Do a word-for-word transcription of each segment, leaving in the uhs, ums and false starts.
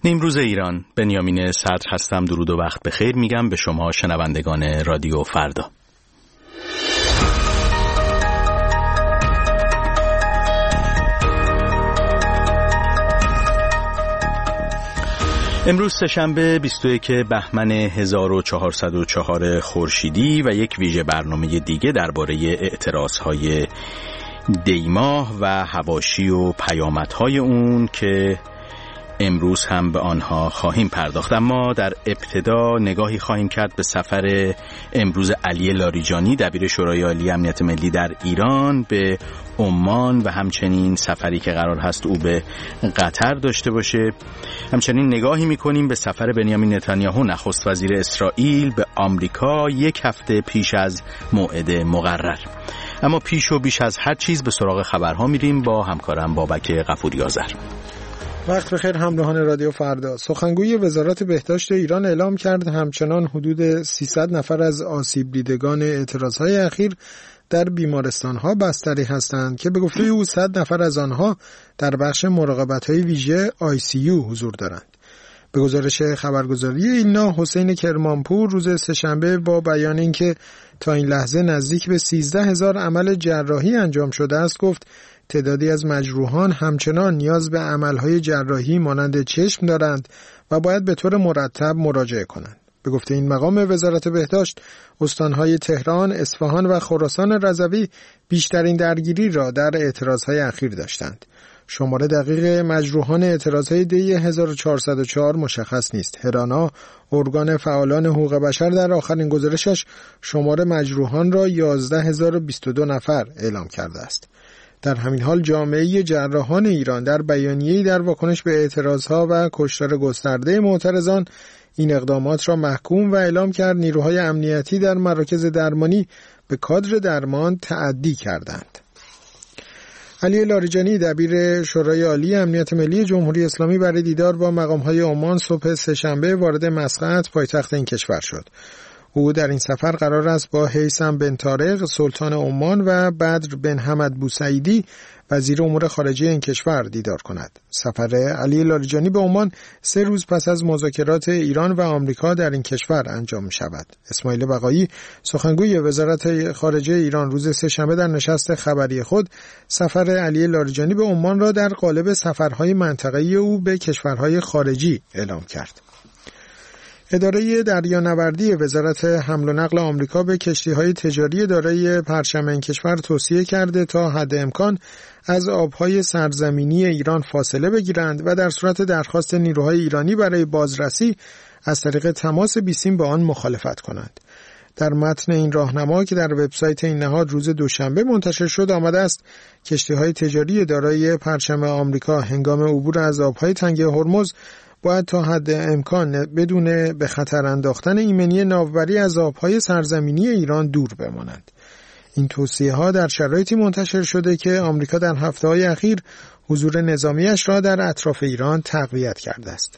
نیمروز ایران، بنیامین صدر هستم. درود و وقت بخیر میگم به شما شنوندگان رادیو فردا. امروز سه‌شنبه بیست و یکم بهمن هزار و چهارصد و چهار خورشیدی و یک ویژه برنامه دیگه درباره اعتراضهای دیماه و حواشی و پیامدهای اون که امروز هم به آنها خواهیم پرداخت. اما در ابتدا نگاهی خواهیم کرد به سفر امروز علی لاریجانی دبیر شورای عالی امنیت ملی در ایران به عمان و همچنین سفری که قرار هست او به قطر داشته باشه. همچنین نگاهی میکنیم به سفر بنیامین نتانیاهو نخست وزیر اسرائیل به آمریکا یک هفته پیش از موعد مقرر. اما پیش و بیش از هر چیز به سراغ خبرها میریم با همکارم بابک غفوری آذر. وقت بخیر همراهان رادیو فردا. سخنگوی وزارت بهداشت ایران اعلام کرد همچنان حدود سیصد نفر از آسیب دیدگان اعتراضهای اخیر در بیمارستان‌ها بستری هستند که به گفته او صد نفر از آنها در بخش مراقبت‌های ویژه آی سی یو حضور دارند. به گزارش خبرگزاری ایلنا، حسین کرمانپور روز سه‌شنبه با بیان اینکه تا این لحظه نزدیک به سیزده هزار عمل جراحی انجام شده است گفت تعدادی از مجروحان همچنان نیاز به عملهای جراحی مانند چشم دارند و باید به طور مرتب مراجعه کنند. به گفته این مقام وزارت بهداشت، استانهای تهران، اصفهان و خراسان رضوی بیشترین درگیری را در اعتراضهای اخیر داشتند. شمار دقیق مجروحان اعتراضهای دی هزار و چهارصد و چهار مشخص نیست. هرانا، ارگان فعالان حقوق بشر، در آخرین گزارشش شمار مجروحان را یازده هزار و بیست و دو نفر اعلام کرده است. در همین حال جامعه جراحان ایران در بیانیه‌ای در واکنش به اعتراضها و کشتار گسترده معترضان این اقدامات را محکوم و اعلام کرد نیروهای امنیتی در مراکز درمانی به کادر درمان تعدی کردند. علی لاریجانی دبیر شورای عالی امنیت ملی جمهوری اسلامی برای دیدار با مقام‌های عمان صبح سه‌شنبه وارد مسقط پایتخت این کشور شد. او در این سفر قرار است با هیثم بن طارق سلطان عمان و بدر بن حمد بوسعیدی وزیر امور خارجه این کشور دیدار کند. سفر علی لاریجانی به عمان سه روز پس از مذاکرات ایران و آمریکا در این کشور انجام می شود. اسماعیل بقایی سخنگوی وزارت خارجه ایران روز سه‌شنبه در نشست خبری خود سفر علی لاریجانی به عمان را در قالب سفرهای منطقه‌ای او به کشورهای خارجی اعلام کرد. اداره دریانوردی وزارت حمل و نقل آمریکا به کشتی‌های تجاری دارای پرچم این کشور توصیه کرده تا حد امکان از آب‌های سرزمینی ایران فاصله بگیرند و در صورت درخواست نیروهای ایرانی برای بازرسی از طریق تماس بیسیم با آن مخالفت کنند. در متن این راهنما که در وبسایت این نهاد روز دوشنبه منتشر شد آمده است کشتی‌های تجاری دارای پرچم آمریکا هنگام عبور از آب‌های تنگه هرمز باید تا حد امکان بدون به خطر انداختن ایمنی ناوبری از آبهای سرزمینی ایران دور بمانند. این توصیه ها در شرایطی منتشر شده که آمریکا در هفته‌های اخیر حضور نظامیش را در اطراف ایران تقویت کرده است.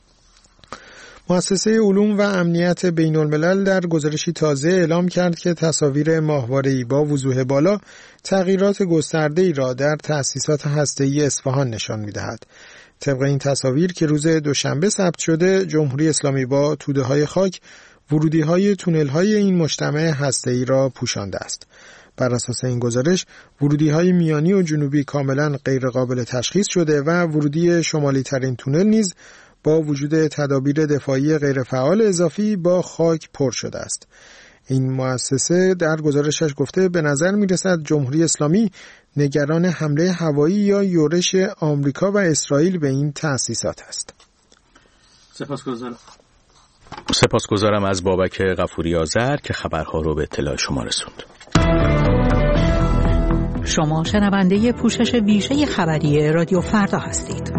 مؤسسه علوم و امنیت بین الملل در گزارشی تازه اعلام کرد که تصاویر ماهواره‌ای با وضوح بالا تغییرات گسترده‌ای را در تأسیسات هسته‌ای اصفهان نشان می‌دهد. طبق این تصاویر که روز دوشنبه ثبت شده، جمهوری اسلامی با توده‌های خاک ورودی‌های تونل‌های این مجتمع هسته‌ای را پوشانده است. بر اساس این گزارش، ورودی‌های میانی و جنوبی کاملاً غیرقابل تشخیص شده و ورودی شمالی ترین تونل نیز با وجود تدابیر دفاعی غیرفعال اضافی با خاک پر شده است. این مؤسسه در گزارشش گفته به نظر می‌رسد جمهوری اسلامی نگران حمله هوایی یا یورش آمریکا و اسرائیل به این تأسیسات است. سپاسگزارم. سپاسگزارم از بابک غفوری آذر که خبرها رو به اطلاع شما رسوند. شما شنونده پوشش ویژه خبری رادیو فردا هستید.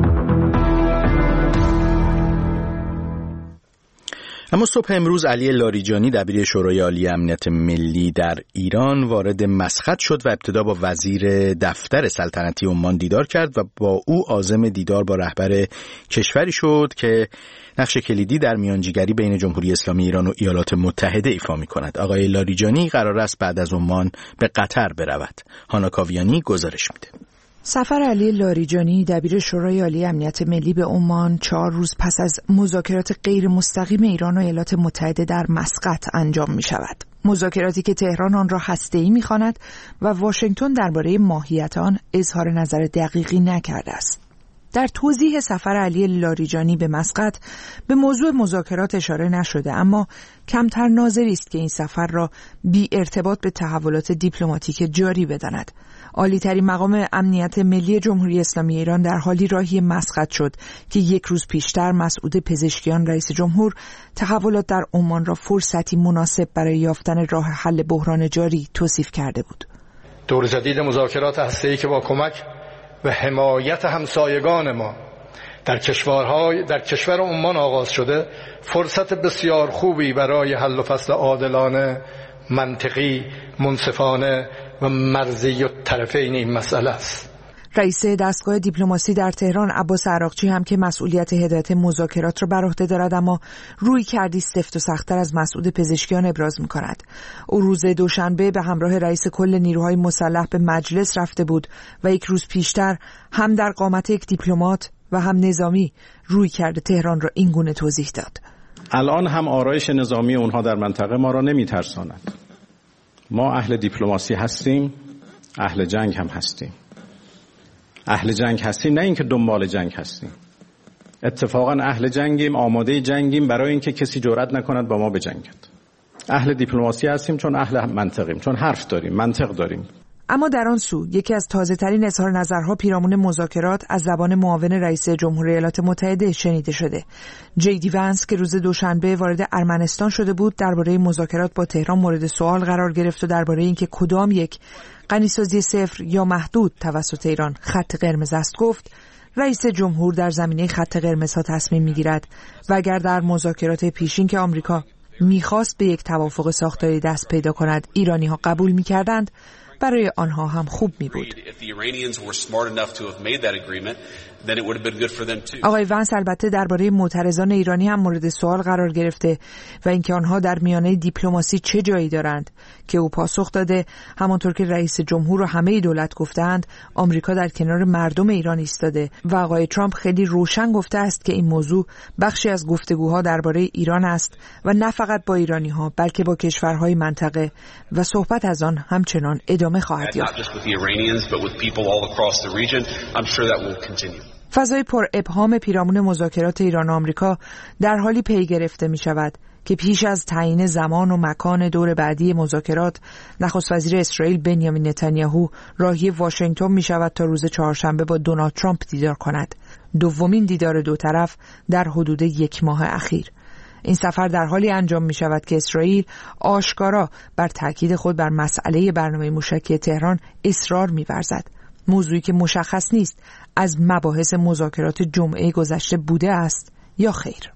اما صبح امروز علی لاریجانی دبیر شورای عالی امنیت ملی در ایران وارد مسقط شد و ابتدا با وزیر دفتر سلطنتی عمان دیدار کرد و با او عازم دیدار با رهبر کشوری شد که نقش کلیدی در میانجیگری بین جمهوری اسلامی ایران و ایالات متحده ایفا می‌کند. آقای لاریجانی قرار است بعد از عمان به قطر برود. هانا کاویانی گزارش میده. سفر علی لاریجانی دبیر شورای عالی امنیت ملی به عمان چهار روز پس از مذاکرات غیر مستقیم ایران و ایالات متحده در مسقط انجام می شود. مذاکراتی که تهران آن را هسته‌ای می‌خواند و واشنگتن درباره ماهیت آن اظهار نظر دقیقی نکرده است. در توضیح سفر علی لاریجانی به مسقط به موضوع مذاکرات اشاره نشده، اما کمتر ناظری است که این سفر را بی ارتباط به تحولات دیپلماتیک جاری بداند. عالی‌ترین مقام امنیت ملی جمهوری اسلامی ایران در حالی راهی مسقط شد که یک روز پیشتر مسعود پزشکیان رئیس جمهور تحولات در عمان را فرصتی مناسب برای یافتن راه حل بحران جاری توصیف کرده بود. دور جدید مذاکرات هسته‌ای که با کمک و حمایت همسایگان ما در کشورهای در کشور عمان آغاز شده، فرصت بسیار خوبی برای حل و فصل عادلانه، منطقی، منصفانه و مرزی الطرفین این مسئله است. رئیس دستگاه دیپلماسی در تهران عباس عراقچی هم که مسئولیت هدایت مذاکرات را بر عهده دارد، اما روی کردی سفت و سخت‌تر از مسعود پزشکیان ابراز می‌کند. او روز دوشنبه به همراه رئیس کل نیروهای مسلح به مجلس رفته بود و یک روز پیشتر هم در قامت یک دیپلمات و هم نظامی روی کرده تهران را این گونه توضیح داد. الان هم آرایش نظامی اونها در منطقه ما را نمی‌ترساند. ما اهل دیپلماسی هستیم، اهل جنگ هم هستیم. اهل جنگ هستیم، نه اینکه دنبال جنگ هستیم. اتفاقا اهل جنگیم، آماده جنگیم برای اینکه کسی جرئت نکند با ما بجنگد. اهل دیپلماسی هستیم چون اهل منطقیم، چون حرف داریم، منطق داریم. اما در آن سو یکی از تازه‌ترین اظهار نظرها پیرامون مذاکرات از زبان معاون رئیس جمهور ایالات متحده شنیده شده. جی دی ونس که روز دوشنبه وارد ارمنستان شده بود، درباره مذاکرات با تهران مورد سوال قرار گرفت و درباره اینکه کدام یک غنیسازی صفر یا محدود توسط ایران خط قرمز است گفت: رئیس جمهور در زمینه خط قرمزها تصمیم میگیرد و اگر در مذاکرات پیشین که آمریکا میخواست به یک توافق ساختاری دست پیدا کند ایرانی ها قبول میکردند، برای آنها هم خوب می بود. آقای ونس البته درباره معترضان ایرانی هم مورد سوال قرار گرفته و اینکه آنها در میانه دیپلماسی چه جایی دارند، که او پاسخ داده همانطور که رئیس جمهور و همه دولت گفتند آمریکا در کنار مردم ایران ایستاده و آقای ترامپ خیلی روشن گفته است که این موضوع بخشی از گفتگوها درباره ایران است و نه فقط با ایرانی ها بلکه با کشورهای منطقه و صحبت از آن همچنان ادامه خواهد یافت. فضای پر ابهام پیرامون مذاکرات ایران و آمریکا در حالی پی گرفته می شود که پیش از تعیین زمان و مکان دور بعدی مذاکرات، نخست وزیر اسرائیل بنیامین نتانیاهو راهی واشنگتن می شود تا روز چهارشنبه با دونالد ترامپ دیدار کند. دومین دیدار دو طرف در حدود یک ماه اخیر. این سفر در حالی انجام می شود که اسرائیل آشکارا بر تاکید خود بر مسئله برنامه موشکی تهران اصرار می ورزد. موضوعی که مشخص نیست از مباحث مذاکرات جمعه گذشته بوده است یا خیر.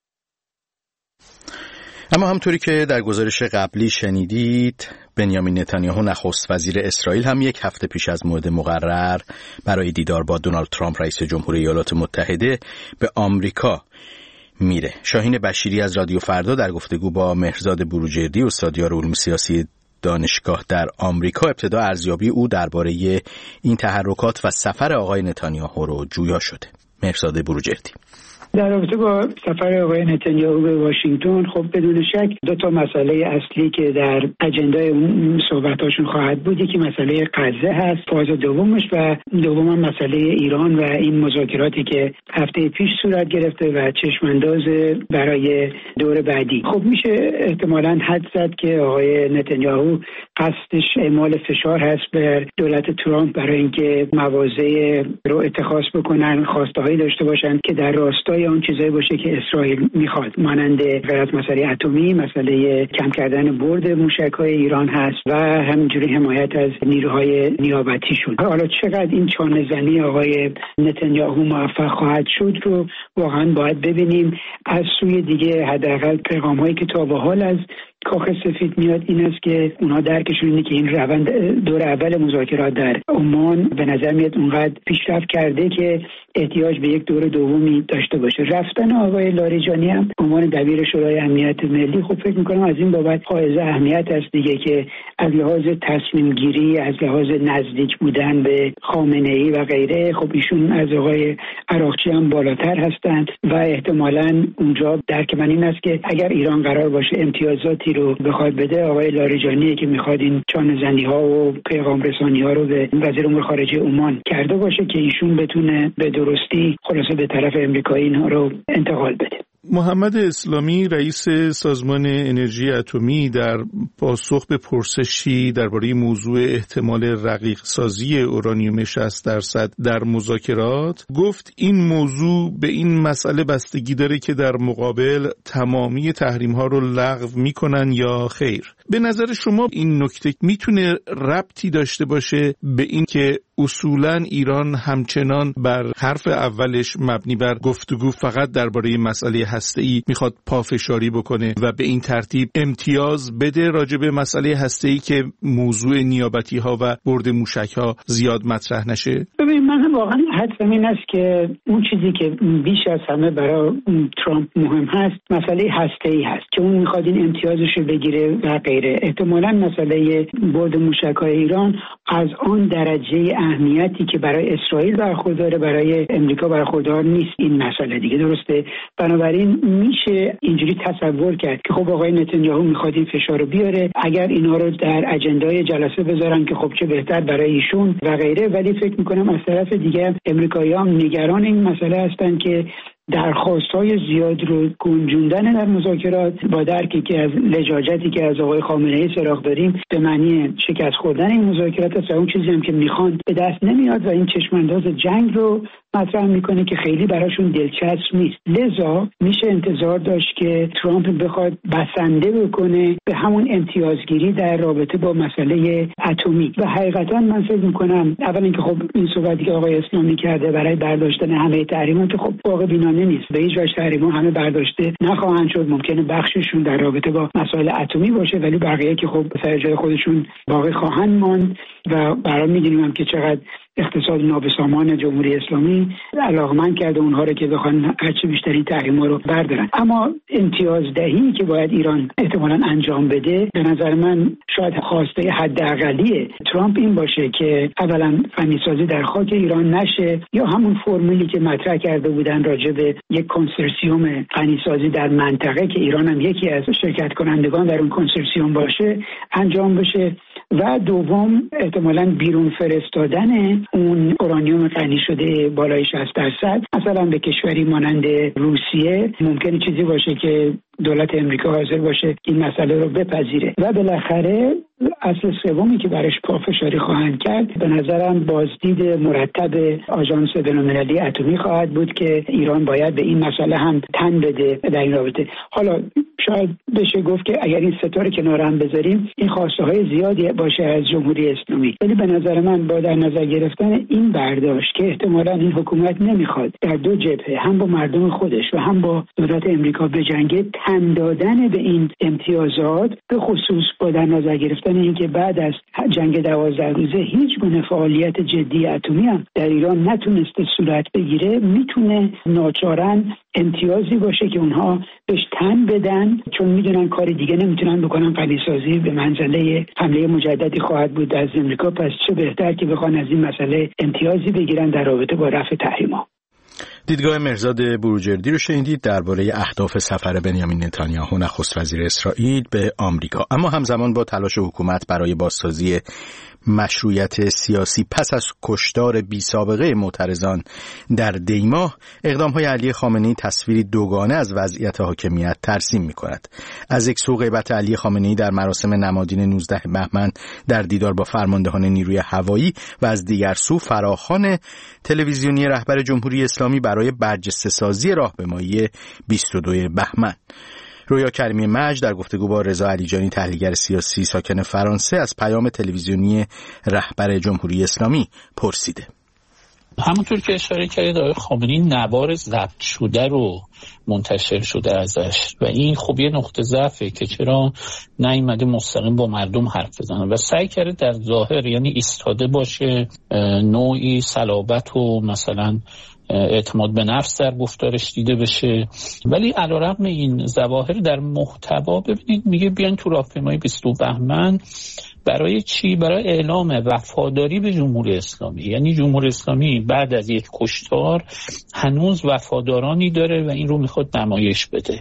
اما همطوری که در گزارش قبلی شنیدید، بنیامین نتانیاهو نخست وزیر اسرائیل هم یک هفته پیش از موعد مقرر برای دیدار با دونالد ترامپ رئیس جمهور ایالات متحده به آمریکا میره. شاهین بشیری از رادیو فردا در گفتگو با مهرزاد بروجردی استادیار علوم سیاسی دانشگاه در آمریکا ابتدا ارزیابی او درباره این تحرکات و سفر آقای نتانیاهو رو جویا شده. مهرزاد بروجردی: در رابطه با سفر آقای نتانیاهو به واشنگتن، خب بدون شک دو تا مسئله اصلی که در اجندای اون صحبتاشون خواهد بود، یکی مسئله غزه هست، فاز دومش، و دوم مسئله ایران و این مذاکراتی که هفته پیش صورت گرفته و چشمانداز برای دور بعدی. خب میشه احتمالاً حد زد که آقای نتانیاهو قصدش اعمال فشار هست بر دولت ترامپ برای اینکه مواضع رو اتخاذ بکنن، خواسته‌هایی داشته باشن که در راستای اون چیزایی باشه که اسرائیل میخواد، مانند غیر مسئله اتمی، مسئله کم کردن برد موشک‌های ایران هست و همینجوری حمایت از نیروهای نیابتیشون. حالا چقدر این چانه‌زنی آقای نتانیاهو موفق خواهد شد رو واقعا باید ببینیم. از سوی دیگه حداقل پیغام‌هایی که تا به حال از کاخ سفید میاد این است که اونا درکشون اینه که این روند دور اول مذاکرات در عمان به نظر میاد اونقدر پیشرفت کرده که احتیاج به یک دور دومی داشته باشه. رفتن آقای لاریجانی هم به عنوان دبیر شورای امنیت ملی خب فکر می‌کنم از این بابت حائز اهمیت است دیگه، که از لحاظ تصمیم گیری، از لحاظ نزدیک بودن به خامنه‌ای و غیره، خب ایشون از آقای عراقچی هم بالاتر هستند و احتمالاً اونجا درک من این است که اگر ایران قرار باشه امتیازاتی رو بخواد بده، آقای لاریجانی که میخواد این چانه‌زنی‌ها و پیغام رسانی‌ها رو به وزیر امور خارجه عمان کرده باشه که ایشون بتونه به درستی خلاصه به طرف امریکایی اینها رو انتقال بده. محمد اسلامی رئیس سازمان انرژی اتمی در پاسخ به پرسشی درباره موضوع احتمال رقیق سازی اورانیوم شصت درصد در مذاکرات گفت این موضوع به این مسئله بستگی داره که در مقابل تمامی تحریم ها رو لغو میکنن یا خیر. به نظر شما این نکته میتونه ربطی داشته باشه به این که اصولاً ایران همچنان بر حرف اولش مبنی بر گفتگو فقط درباره مسئله هسته‌ای میخواد پافشاری بکنه و به این ترتیب امتیاز بده راجع به مسئله هسته‌ای که موضوع نیابتی ها و برد موشک ها زیاد مطرح نشه؟ ببین من واقعا حدسم این است که اون چیزی که بیش از همه برای ترامپ مهم هست مسئله هسته‌ای هست که اون میخواد این امتیازش رو بگیره و غیره. احتمالاً مسئله برد موشک‌های ایران از آن درجه اهمیتی که برای اسرائیل برخورداره برای امریکا برخوردار نیست این مسئله دیگه، درسته؟ بنابراین میشه اینجوری تصور کرد که خب آقای نتانیاهو میخواد این فشار رو بیاره، اگر اینا رو در اجندای جلسه بذارن که خب چه بهتر برای ایشون و غیره. ولی فکر میکنم از طرف دیگه امریکایی‌ها هم نگران این مسئله هستن که درخواست‌های زیاد رو گنجوندن در مذاکرات با درکی که از لجاجتی که از آقای خامنه‌ای سراغ داریم به معنی شکست خوردن این مذاکرات است و اون چیزی هم که میخوان به دست نمیاد و این چشمانداز جنگ رو مطرح میکنه که خیلی براشون دلچسب نیست. لذا میشه انتظار داشت که ترامپ بخواد بسنده بکنه به همون امتیازگیری در رابطه با مسئله اتمی و حقیقتا من فکر میکنم اول اینکه خب این صحبتی که آقای اسلامی کرده برای برداشتن همه تحریمات خب واقع بینانه نیست. به هیچ وجه تحریم‌ها همه برداشته نخواهند شد. ممکنه بخششون در رابطه با مسائل اتمی باشه ولی بقیه که خب سر جای خودشون باقی خواهند ماند و برای می‌دونیم هم که چقدر اقتصاد نابسامان جمهوری اسلامی علاقمند کرده اونها رو که بخوان هرچی بیشتری تحریم‌ها رو بردارن. اما امتیازدهی که باید ایران احتمالاً انجام بده به نظر من شاید خواسته حداقلی ترامپ این باشه که اولا فنی‌سازی در خاک ایران نشه یا همون فرمولی که مطرح کرده بودن راجع به یک کنسورسیوم غنی‌سازی در منطقه که ایران هم یکی از شرکت کنندگان در اون کنسورسیوم باشه انجام بشه و دوم احتمالاً بیرون فرستادن اون اورانیوم غنی شده بالای شصت درصد مثلا به کشوری مانند روسیه ممکنه چیزی باشه که دولت امریکا حاضر باشه این مسئله رو بپذیره و بالاخره اصل سومی که برش پافشاری خواهند کرد به نظرم بازدید مرتب آژانس بین‌المللی اتمی خواهد بود که ایران باید به این مسئله هم تن بده در این رابطه. حالا شاید بشه گفت که اگر این ستاره کنار هم بذاریم این خواسته های زیادی باشه از جمهوری اسلامی، ولی به نظر من با در نظر گرفتن این برداشت که احتمالاً این حکومت نمیخواد در دو جبهه هم با مردم خودش و هم با دولت امریکا بجنگه تن دادن به این امتیازات به خصوص با در نظر گرفتن اینکه بعد از جنگ دوازده روزه هیچ گونه فعالیت جدی اتمی هم در ایران نتونسته صورت بگیره میتونه ناچارن امتیازی باشه که اونها بهش تن بدن چون میدونن کاری دیگه نمیتونن بکنن. غنی‌سازی به منزله حمله مجددی خواهد بود از امریکا، پس چه بهتر که بخوان از این مسئله امتیازی بگیرن در رابطه با رفع تحریم‌ها. دیدگاه مهرزاد بروجردی رو شنیدید درباره اهداف سفر بنیامین نتانیاهو نخست وزیر اسرائیل به آمریکا. اما همزمان با تلاش حکومت برای بازسازی مشروعیت سیاسی پس از کشتار بی سابقه معترضان در دیماه، اقدام‌های علی خامنه‌ای تصویری دوگانه از وضعیت حاکمیت ترسیم می‌کند. از یک سو غیبت علی خامنه‌ای در مراسم نمادین نوزدهم بهمن در دیدار با فرماندهان نیروی هوایی و از دیگر سو فراخوان تلویزیونی رهبر جمهوری اسلامی برای برجسته‌سازی راهپیمایی بیست و دوم بهمن. رویا کریمی مجد در گفتگو با رضا علیجانی تحلیلگر سیاسی ساکن فرانسه از پیام تلویزیونی رهبر جمهوری اسلامی پرسیده. همونطور که اشاره کردید آقای خامنه‌ای نوار ضبط شده رو منتشر شده ازش و این خب یه نقطه ضعفه که چرا نیامده مستقیم با مردم حرف بزنه و سعی کرده در ظاهر یعنی ایستاده باشه، نوعی صلابت و مثلا اعتماد به نفس در گفتارش دیده بشه. ولی علیرغم این ظواهر در محتوا ببینید میگه بیان تو راهپیمایی بیست و دو بهمن برای چی؟ برای اعلام وفاداری به جمهوری اسلامی. یعنی جمهوری اسلامی بعد از یک کشتار هنوز وفادارانی داره و این رو میخواد نمایش بده.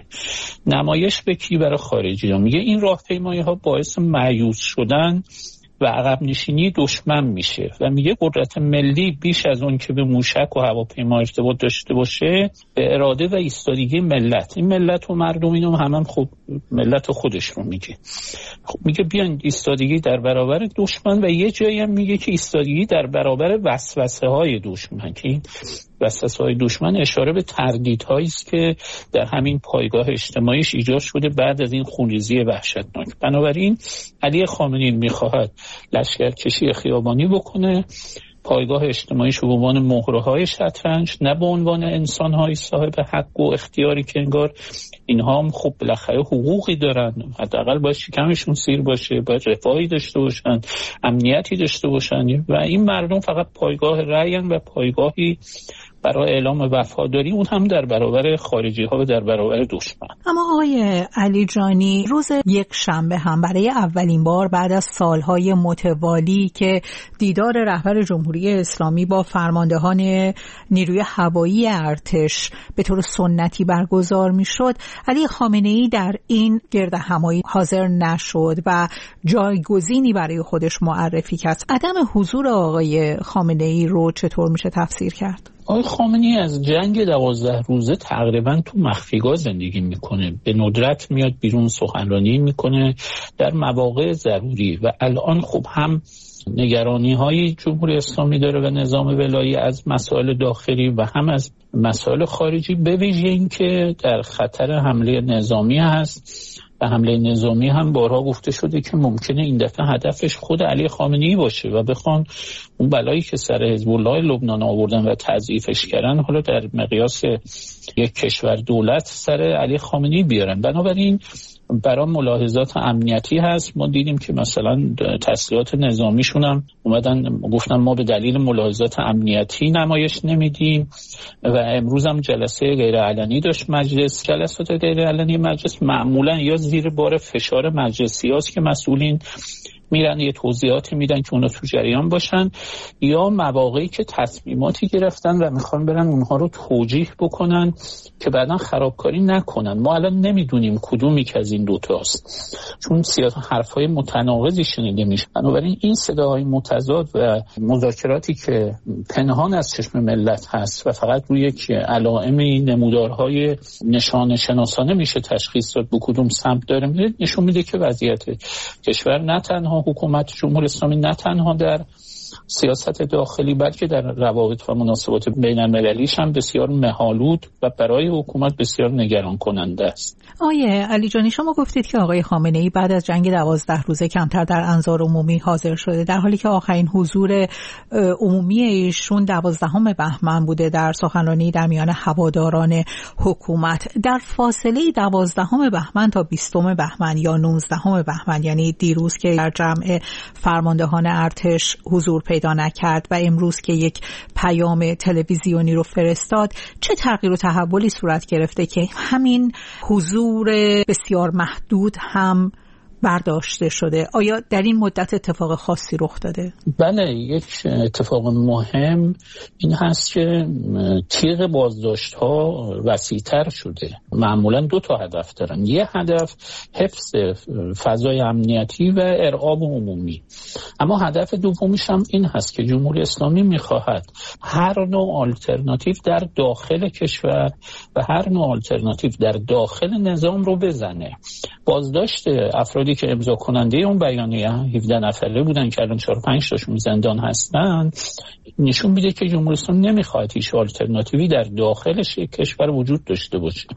نمایش به کی؟ برای خارجی ها. میگه این راهپیمایی ها باعث مایوس شدن و عقب نشینی دشمن میشه و میگه قدرت ملی بیش از اون که به موشک و هواپیما ارتباط داشته باشه به اراده و ایستادگی ملت. این ملت و مردم اینو هم, هم خب ملت خودش رو میگه. خب میگه بیان ایستادگی در برابر دشمن و یه جایی هم میگه که ایستادگی در برابر وسوسه های دشمن، که این وسوسه های دشمن اشاره به تردیدهایی است که در همین پایگاه اجتماعیش ایجاد شده بعد از این خونریزی وحشتناک. بنابراین علی خامنه‌ای میخواهد لشکرکشی خیابانی بکنه، پایگاه اجتماعیش به عنوان مهره‌های شطرنج، نه به عنوان انسان‌های صاحب حق و اختیاری که انگار اینها هم خب بالاخره حقوقی دارن، حداقل باید شکمشون سیر باشه، باید رفاهی داشته باشن، امنیتی داشته باشن و این مردم فقط پایگاه رأی و پایگاهی برای اعلام وفاداری، اون هم در برابر خارجی ها و در برابر دشمن. اما آقای علی جانی، روز یک شنبه هم برای اولین بار بعد از سالهای متوالی که دیدار رهبر جمهوری اسلامی با فرماندهان نیروی هوایی ارتش به طور سنتی برگزار میشد، علی خامنه‌ای در این گرد همایی حاضر نشد و جایگزینی برای خودش معرفی کرد. عدم حضور آقای خامنه‌ای رو چطور میشه تفسیر کرد؟ آقای خامنه‌ای از جنگ دوازده روزه تقریبا تو مخفیگاه زندگی میکنه، به ندرت میاد بیرون سخنرانی میکنه در مواقع ضروری و الان خب هم نگرانی های جمهوری اسلامی داره و نظام ولایی از مسائل داخلی و هم از مسائل خارجی، به ویژه این که در خطر حمله نظامی هست و حمله نظامی هم بارها گفته شده که ممکنه این دفعه هدفش خود علی خامنه‌ای باشه و بخوان اون بلایی که سر حزب الله لبنان آوردن و تضعیفش کردن حالا در مقیاس یک کشور دولت سر علی خامنه‌ای بیارن. بنابراین برای ملاحظات امنیتی هست. ما دیدیم که مثلا تسلیحات نظامیشون هم اومدن گفتن ما به دلیل ملاحظات امنیتی نمایش نمیدیم و امروز هم جلسه غیر علنی داشت مجلس. جلسات غیر علنی مجلس معمولا یا زیر بار فشار مجلسی هاست که مسئولین میرن یه توضیحاتی میدن که اونا تو جریان باشن، یا مواقعی که تصمیماتی گرفتن و میخوان برن اونها رو توجیه بکنن که بعداً خرابکاری نکنن. ما الان نمیدونیم کدومی که از این دوتاست، چون سیاست حرفای متناقضی شنیده میشه. بنابراین این صداهای متضاد و مذاکراتی که پنهان از چشم ملت هست و فقط روی یک علائمی نمودارهای نشان شناسانه میشه تشخیص داد به کدوم سمت داره میره، نشون میده که وضعیت کشور نه تنها حکومت جمهوری اسلامی نه تنها در سیاست داخلی بلکه در روابط و مناسبات بین المللیش هم بسیار مه‌آلود و برای حکومت بسیار نگران کننده است. آیه علی جانی، شما گفتید که آقای خامنه‌ای بعد از جنگ دوازده روزه کمتر در انظار عمومی حاضر شده، در حالی که آخرین حضور عمومی ایشون دوازدهم بهمن بوده در سخنرانی در میان هواداران حکومت. در فاصله دوازدهم بهمن تا بیستم بهمن یا نوزدهم بهمن، یعنی دیروز که در جمع فرماندهان ارتش حضور پیدا نکرد و امروز که یک پیام تلویزیونی رو فرستاد، چه تغییر و تحولی صورت گرفته که همین حضور بسیار محدود هم برداشته شده؟ آیا در این مدت اتفاق خاصی رخ داده؟ بله، یک اتفاق مهم این هست که تیغ بازداشت ها وسیع‌تر شده. معمولا دو تا هدف دارن، یه هدف حفظ فضای امنیتی و ارعاب عمومی، اما هدف دومیش هم این هست که جمهوری اسلامی میخواهد هر نوع آلترناتیو در داخل کشور و هر نوع آلترناتیو در داخل نظام رو بزنه. بازداشت افرادی که امضا کننده اون بیانیه هفده نفره بودن که الان چهار پنج تاشون زندان هستن نشون میده که جمهوری اسلامی نمیخواد هیچ آلترناتیوی در داخلش کشور وجود داشته باشه.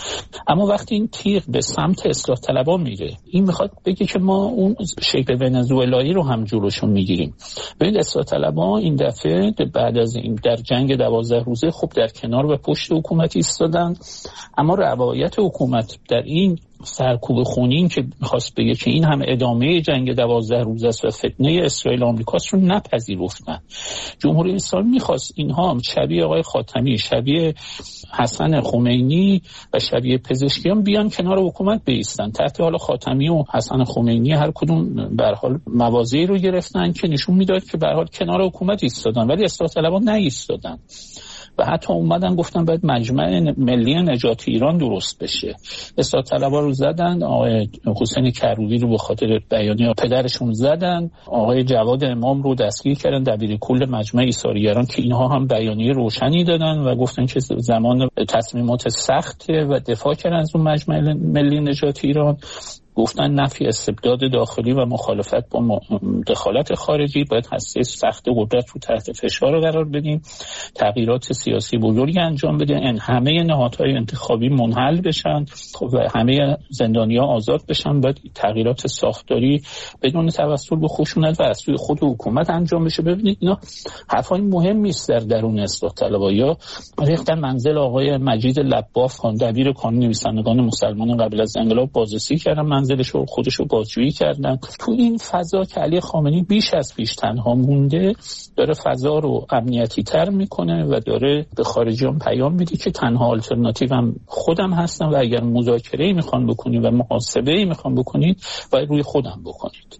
اما وقتی این تیغ به سمت اصلاح طلبان میره، این میخواد بگه که ما اون شیب ونزوئلایی رو هم جلوشون میگیریم. ببین اصلاح طلبان این دفعه بعد از این در جنگ دوازده روزه خب در کنار و پشت حکومت ایستادن، اما روایت حکومت در این سرکوب خونین که میخواست بگه که این هم ادامه جنگ دوازده روز است و فتنه اسرائیل آمریکاست رو نپذیرفتن. جمهوری اسلامی میخواست اینها هم شبیه آقای خاتمی، شبیه حسن خمینی و شبیه پزشکیان بیان کنار حکومت بایستن. تحت حالا خاتمی و حسن خمینی هر کدوم به هر حال مواضعی رو گرفتن که نشون میداد که به هر حال کنار حکومت ایستادن، ولی اصلاح طلبان نایستادن و حتی اومدن گفتن باید مجمع ملی نجات ایران درست بشه. اصلاح طلبها رو زدن، آقای حسین کروبی رو به خاطر بیانیه پدرشون زدن، آقای جواد امام رو دستگیر کردن، دبیر کل مجمع ایثارگران، که اینها هم بیانیه روشنی دادن و گفتن که زمان تصمیمات سخته و دفاع کردن از اون مجمع ملی نجات ایران. گفتن نفی استبداد داخلی و مخالفت با دخالت خارجی، باید هسته سخت قدرت رو تحت فشار قرار بدیم، تغییرات سیاسی بزرگی انجام بدیم، این همه نهادهای انتخابی منحل بشن و همه زندانی‌ها آزاد بشن، باید تغییرات ساختاری بدون توسل به خشونت و از سوی خود حکومت انجام بشه. ببینید اینا حرفای مهمی است در درون اصلاح طلبها. یا ریختن منزل آقای مجید لباف خان، دبیر کانون نویسندگان مسلمان قبل از انقلاب، بازرسی کردن منزلش رو، خودش رو بازجویی کردن. تو این فضا که علی خامنه‌ای بیش از پیش تنها مونده، داره فضا رو امنیتی تر میکنه و داره به خارجیان پیام میده که تنها آلترناتیو هم خودم هستم و اگر مذاکره‌ای میخوان بکنید و محاسبه‌ای میخوان بکنید باید روی خودم بکنید.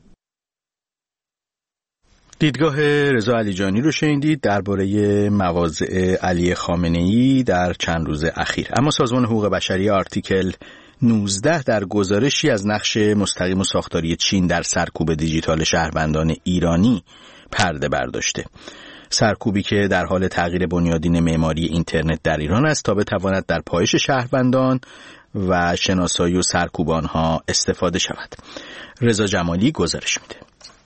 دیدگاه رضا علیجانی رو شنیدید درباره مواضع علی خامنه‌ای در چند روز اخیر. اما سازمان حقوق بشری آرتیکل نوزده در گزارشی از نقش مستقیم و ساختاری چین در سرکوب دیجیتال شهروندان ایرانی پرده برداشته. سرکوبی که در حال تغییر بنیادین معماری اینترنت در ایران است تا بتواند در پایش شهروندان و شناسایی و سرکوب آنها استفاده شود. رضا جمالی گزارش میده.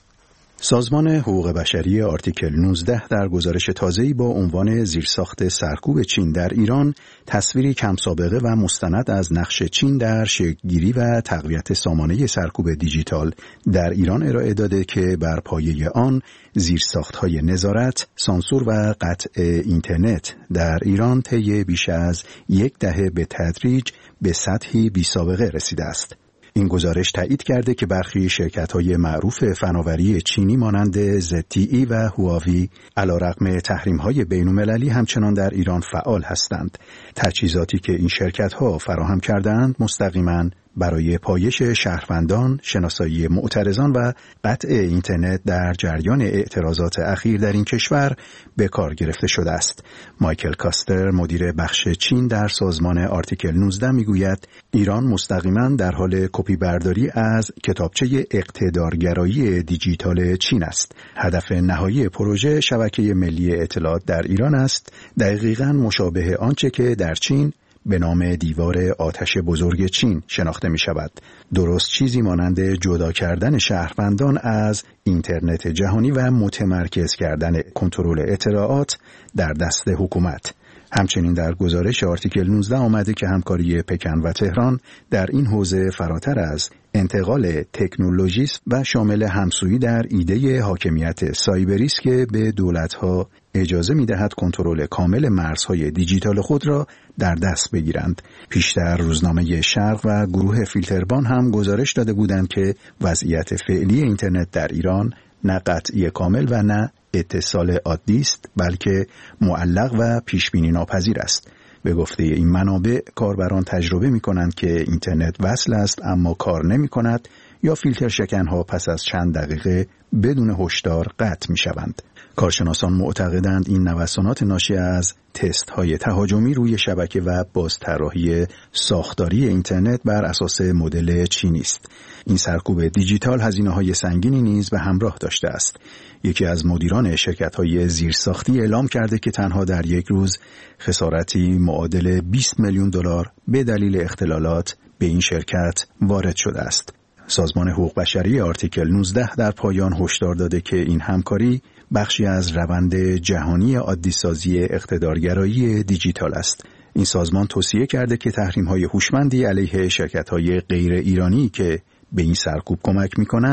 سازمان حقوق بشری آرتیکل نوزده در گزارش تازه‌ای با عنوان زیرساخت سرکوب چین در ایران، تصویری کم سابقه و مستند از نقش چین در شکل‌گیری و تقویت سامانه سرکوب دیجیتال در ایران ارائه داده که بر پایه آن زیرساخت‌های نظارت، سانسور و قطع اینترنت در ایران طی بیش از یک دهه به تدریج به سطحی بی‌سابقه رسیده است. این گزارش تایید کرده که برخی شرکت‌های معروف فناوری چینی مانند زد تی ای و هواوی علیرغم تحریم‌های بین‌المللی همچنان در ایران فعال هستند. تجهیزاتی که این شرکت‌ها فراهم کردند مستقیماً برای پایش شهروندان، شناسایی معترضان و قطع اینترنت در جریان اعتراضات اخیر در این کشور به کار گرفته شده است. مایکل کاستر، مدیر بخش چین در سازمان آرتیکل نوزده میگوید ایران مستقیما در حال کپی برداری از کتابچه اقتدارگرایی دیجیتال چین است. هدف نهایی پروژه شبکه ملی اطلاعات در ایران است، دقیقاً مشابه آنچه که در چین به نام دیوار آتش بزرگ چین شناخته می شود. درست چیزی مانند جدا کردن شهروندان از اینترنت جهانی و متمرکز کردن کنترل اطلاعات در دست حکومت. همچنین در گزارش آرتیکل نوزده آمده که همکاری پکن و تهران در این حوزه فراتر از انتقال تکنولوژی است و شامل همسویی در ایده حاکمیت سایبری است که به دولت‌ها اجازه می‌دهد کنترل کامل مرزهای دیجیتال خود را در دست بگیرند. پیشتر روزنامه شرق و گروه فیلتربان هم گزارش داده بودند که وضعیت فعلی اینترنت در ایران نه قطعی کامل و نه اتصال عادی است، بلکه معلق و پیشبینی ناپذیر است. به گفته این منابع، کاربران تجربه می کنند که اینترنت وصل است اما کار نمی کند یا فیلتر شکنها پس از چند دقیقه بدون هشدار قطع می شوند. کارشناسان معتقدند این نوسانات ناشی از تست های تهاجمی روی شبکه و بازطراحی ساختاری اینترنت بر اساس مدل چینی است. این سرکوب دیجیتال هزینه‌های سنگینی نیز به همراه داشته است. یکی از مدیران شرکت‌های زیرساختی اعلام کرده که تنها در یک روز خسارتی معادل بیست میلیون دلار به دلیل اختلالات به این شرکت وارد شده است. سازمان حقوق بشری آرتیکل نوزده در پایان هشدار داده که این همکاری بخشی از روند جهانی عادی‌سازی اقتدارگرایی دیجیتال است. این سازمان توصیه کرده که تحریم‌های هوشمندی علیه شرکت‌های غیر ایرانی که به این سرکوب کمک می‌کنند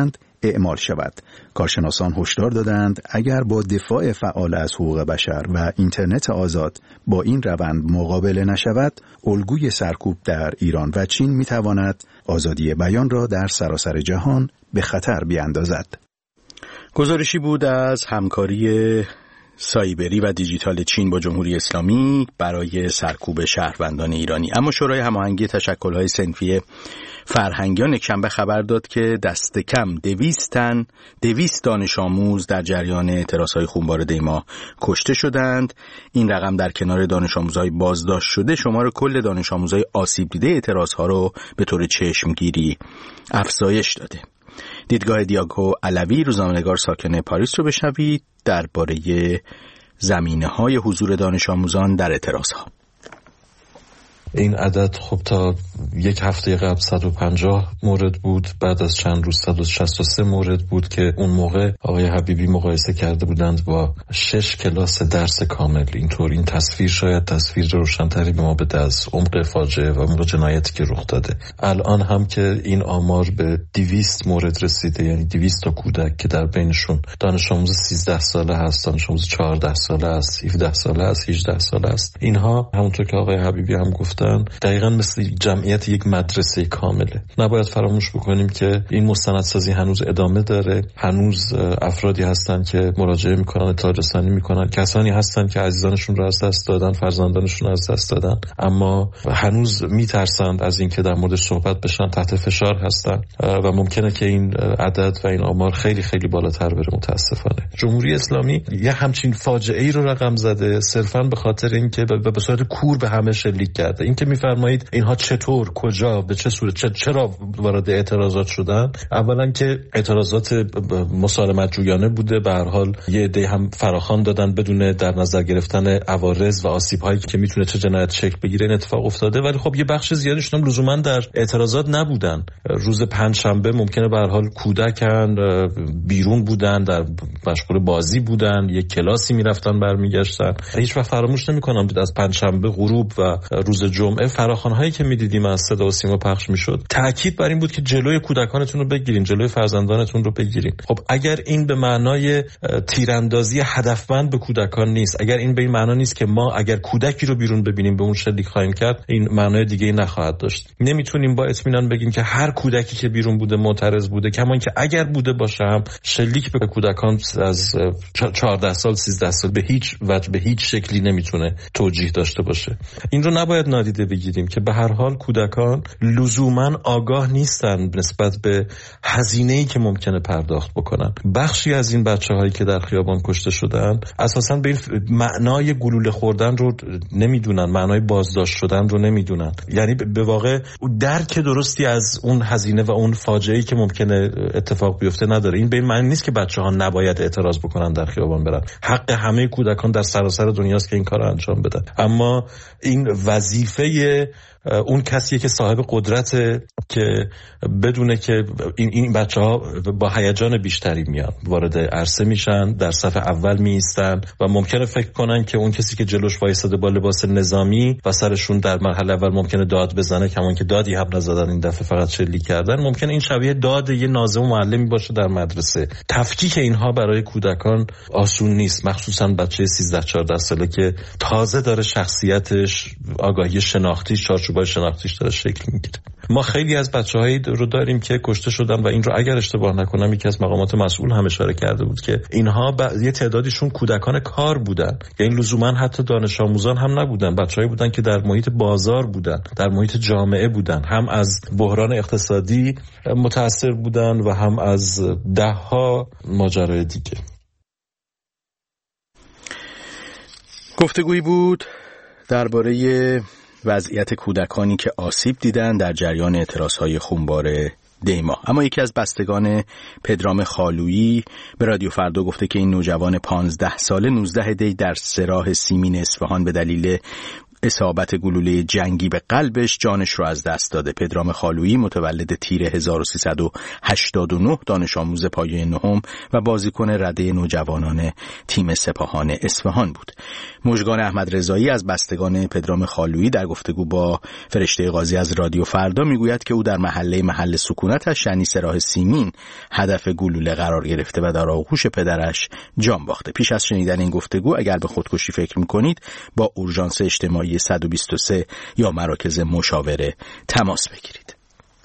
اعمال شود. کارشناسان هشدار دادند اگر با دفاع فعال از حقوق بشر و اینترنت آزاد با این روند مقابله نشود، الگوی سرکوب در ایران و چین میتواند آزادی بیان را در سراسر جهان به خطر بیاندازد. گزارشی بود از همکاری سایبری و دیجیتال چین با جمهوری اسلامی برای سرکوب شهروندان ایرانی. اما شورای هماهنگی تشکل‌های صنفی فرهنگیان یکشنبه خبر داد که دست کم دویست تن دویست دانش آموز در جریان اعتراض‌های خونبار دیما کشته شدند. این رقم در کنار دانش آموزهای بازداشت شده شمار کل دانش آموزهای آسیب دیده اعتراض‌ها رو به طور چشمگیری افزایش داده. دیدگاه دیاگو علوی، روزنامه‌نگار ساکن پاریس رو بشنوید درباره زمینه‌های حضور دانش آموزان در اعتراض‌ها. این عدد خب تا یک هفته قبل صد و پنجاه مورد بود، بعد از چند روز صد و شصت و سه مورد بود که اون موقع آقای حبیبی مقایسه کرده بودند با شش کلاس درس کامل. اینطور این تصویر شاید تصویر روشن‌تری به ما بده از عمق فاجعه و عمق جنایتی که رخ داده. الان هم که این آمار به دویست مورد رسیده، یعنی دویست تا کودک که در بینشون دانش آموز سیزده ساله هست، دانش آموز چهارده ساله است، هفده ساله است، هجده ساله است، اینها همونطور که آقای حبیبی هم گفتن دقیقاً مثل جمعیت یک مدرسه کامله. نباید فراموش بکنیم که این مستندسازی هنوز ادامه داره. هنوز افرادی هستن که مراجعه میکنن، اطلاع رسانی میکنن، کسانی هستن که عزیزانشون رو از دست دادن، فرزندانشون رو از دست دادن، اما هنوز میترسند از اینکه در موردش صحبت بشن، تحت فشار هستن و ممکنه که این عدد و این آمار خیلی خیلی بالاتر بره. متاسفانه جمهوری اسلامی یه همچین فاجعه‌ای رو رقم زده صرفاً به خاطر اینکه به صورت کور به همه شلیک کرده. این که میفرمایید اینها چطور، کجا، به چه صورت، چرا وارد اعتراضات شدن؟ اولا که اعتراضات مسالمت جویانه بوده، به هر حال یه عده هم فراخوان دادن بدون در نظر گرفتن عوارض و آسیب‌هایی که میتونه چه جنایت شکل بگیره. این اتفاق افتاده، ولی خب یه بخش زیادیشون هم لزوما در اعتراضات نبودن. روز پنجشنبه ممکنه به هر حال کودکان بیرون بودن، در مشغول بازی بودن، یه کلاسی میرفتن برمیگشتن. هیچ وقت فراموش نمی‌کنم از پنجشنبه غروب و روز جمعه فراخوان‌هایی که می‌دیدیم از صدا و سیما پخش می‌شد، تأکید بر این بود که جلوی کودکانتون رو بگیرین، جلوی فرزندانتون رو بگیرین. خب اگر این به معنای تیراندازی هدفمند به کودکان نیست، اگر این به این معنا نیست که ما اگر کودکی رو بیرون ببینیم به اون شلیک خواهیم کرد، این معنای دیگه‌ای نخواهد داشت. نمیتونیم با اطمینان بگیم که هر کودکی که بیرون بوده معترض بوده، کما اینکه اگر بوده باشه هم شلیک به کودکان از چهارده سال سیزده سال به هیچ وجه به هیچ شکلی نمیتونه توجیه داشته باشه. این رو نباید نادیده بگیریم که به هر حال کودکان لزوما آگاه نیستن نسبت به هزینه‌ای که ممکنه پرداخت بکنن. بخشی از این بچه‌هایی که در خیابان کشته شدن اساساً به معنای گلوله خوردن رو نمیدونن، معنای بازداشت شدن رو نمیدونن. یعنی به واقع درک درستی از اون هزینه و اون فاجعه‌ای که ممکنه اتفاق بیفته نداره. این به این معنی نیست که بچه‌ها نباید اعتراض بکنن، در خیابان برن. حق همه کودکان در سراسر دنیاست که این کارو انجام بدن. اما این وظیفه اون کسیه که صاحب قدرته که بدونه که این این بچه‌ها با هیجان بیشتری میان، وارد عرصه میشن، در صف اول میایستن و ممکنه فکر کنن که اون کسی که جلوش وایساده با لباس نظامی و سرشون در مرحله اول ممکنه داد بزنه، کمان که دادی هم نزدن، این دفعه فقط شلیک کردن، ممکنه این شبیه داد یه ناظم و معلمی باشه در مدرسه. تفکیک اینها برای کودکان آسون نیست، مخصوصا بچه سیزده چهارده ساله که تازه داره شخصیتش، آگاهی شناختیش، چارچوبای شناختیش داره شکل میگیره. ما خیلی از بچه‌هایی رو داریم که کشته شدن و این رو اگر اشتباه نکنم یکی از مقامات مسئول هم اشاره کرده بود که اینها ب... یه تعدادیشون کودکان کار بودن، یعنی لزوما حتی دانش آموزان هم نبودن، بچه‌هایی بودن که در محیط بازار بودن، در محیط جامعه بودن، هم از بحران اقتصادی متأثر بودن و هم از ده‌ها ماجرای دیگه. گفتگویی بود درباره وضعیت کودکانی که آسیب دیدن در جریان اعتراضهای خونبار دیما. اما یکی از بستگان پدرام خالویی به رادیو فردا گفته که این نوجوان پانزده ساله نوزده دی در سراح سیمین اصفهان به دلیل اصابت گلوله جنگی به قلبش جانش رو از دست داده. پدرام خالویی متولد تیر هزار و سیصد و هشتاد و نه دانش آموز پایه نهم و بازیکن رده نوجوانان تیم سپاهان اصفهان بود. مژگان احمد رضایی از بستگان پدرام خالویی در گفتگو با فرشته قاضی از رادیو فردا میگوید که او در محله محل سکونتش یعنی سراح سیمین هدف گلوله قرار گرفته و در آغوش پدرش جان باخته. پیش از شنیدن این گفتگو اگر به خودکشی فکر میکنید با اورژانس اجتماعی صد و بیست و سه یا مراکز مشاوره تماس بگیرید.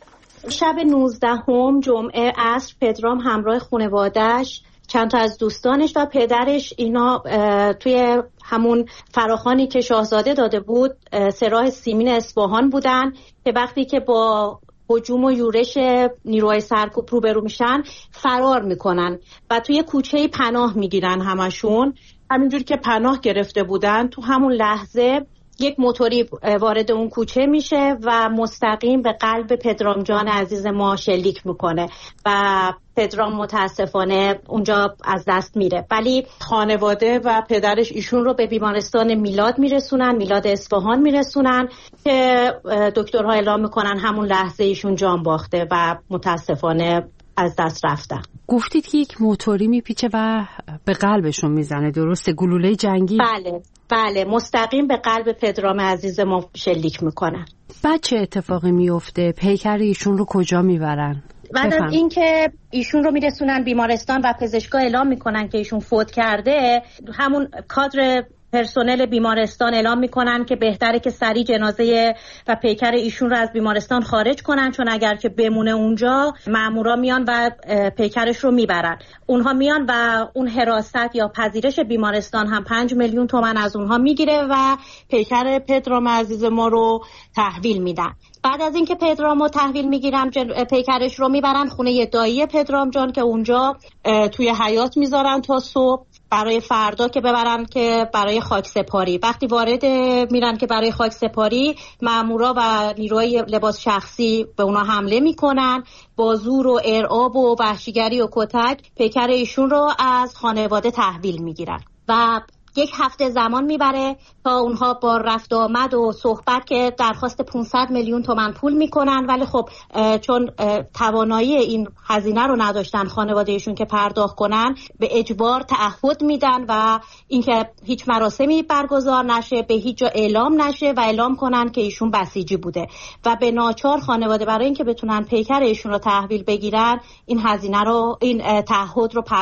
شب نوزدهم جمعه عصر پدرام همراه خانواده‌اش، چند تا از دوستانش و پدرش اینا توی همون فراخوانی که شاهزاده داده بود سراح سیمین اصفهان بودن که وقتی که با هجوم و یورش نیروهای سرکوب روبرو میشن فرار میکنن و توی کوچه‌ای پناه میگیرن. همشون همینجور که پناه گرفته بودن تو همون لحظه یک موتوری وارد اون کوچه میشه و مستقیم به قلب پدرام جان عزیز ما شلیک میکنه و پدرام متاسفانه اونجا از دست میره. ولی خانواده و پدرش ایشون رو به بیمارستان میلاد میرسونن، میلاد اصفهان میرسونن که دکترها اعلام میکنن همون لحظه ایشون جان باخته و متاسفانه از دست رفتن. گفتید که یک موتوری میپیچه و به قلبشون میزنه، درسته؟ گلوله جنگی؟ بله بله، مستقیم به قلب پدرام عزیز ما شلیک میکنن. بعد چه اتفاقی میفته؟ پیکر ایشون رو کجا میبرن؟ بعد از اینکه ایشون رو میرسونن بیمارستان و پزشکا اعلام میکنن که ایشون فوت کرده، همون کادر پرسنل بیمارستان اعلام میکنن که بهتره که سریع جنازه و پیکر ایشون رو از بیمارستان خارج کنن، چون اگر که بمونه اونجا مامورا میان و پیکرش رو میبرن. اونها میان و اون حراست یا پذیرش بیمارستان هم پنج میلیون تومان از اونها میگیره و پیکر پدرام عزیز ما رو تحویل میدن. بعد از اینکه پدرامو تحویل میگیرن پیکرش رو میبرن خونه دایی پدرام جان که اونجا توی حیاط میذارن تا صبح برای فردا که ببرن که برای خاک سپاری. وقتی وارد میرن که برای خاک سپاری، مامورا و نیروهای لباس شخصی به اونا حمله میکنن، با زور و ارعاب و وحشیگری و کتک پیکر ایشون رو از خانواده تحویل میگیرن و یک هفته زمان میبره تا اونها با رفت آمد و صحبت که درخواست پانصد میلیون تومان پول میکنن، ولی خب چون توانایی این هزینه رو نداشتن خانواده ایشون که پرداخت کنن، به اجبار تعهد میدن و اینکه هیچ مراسمی برگزار نشه، به هیچ جا اعلام نشه و اعلام کنن که ایشون بسیجی بوده و به ناچار خانواده برای اینکه بتونن پیکر ایشون رو تحویل بگیرن این هزینه رو، این تعهد رو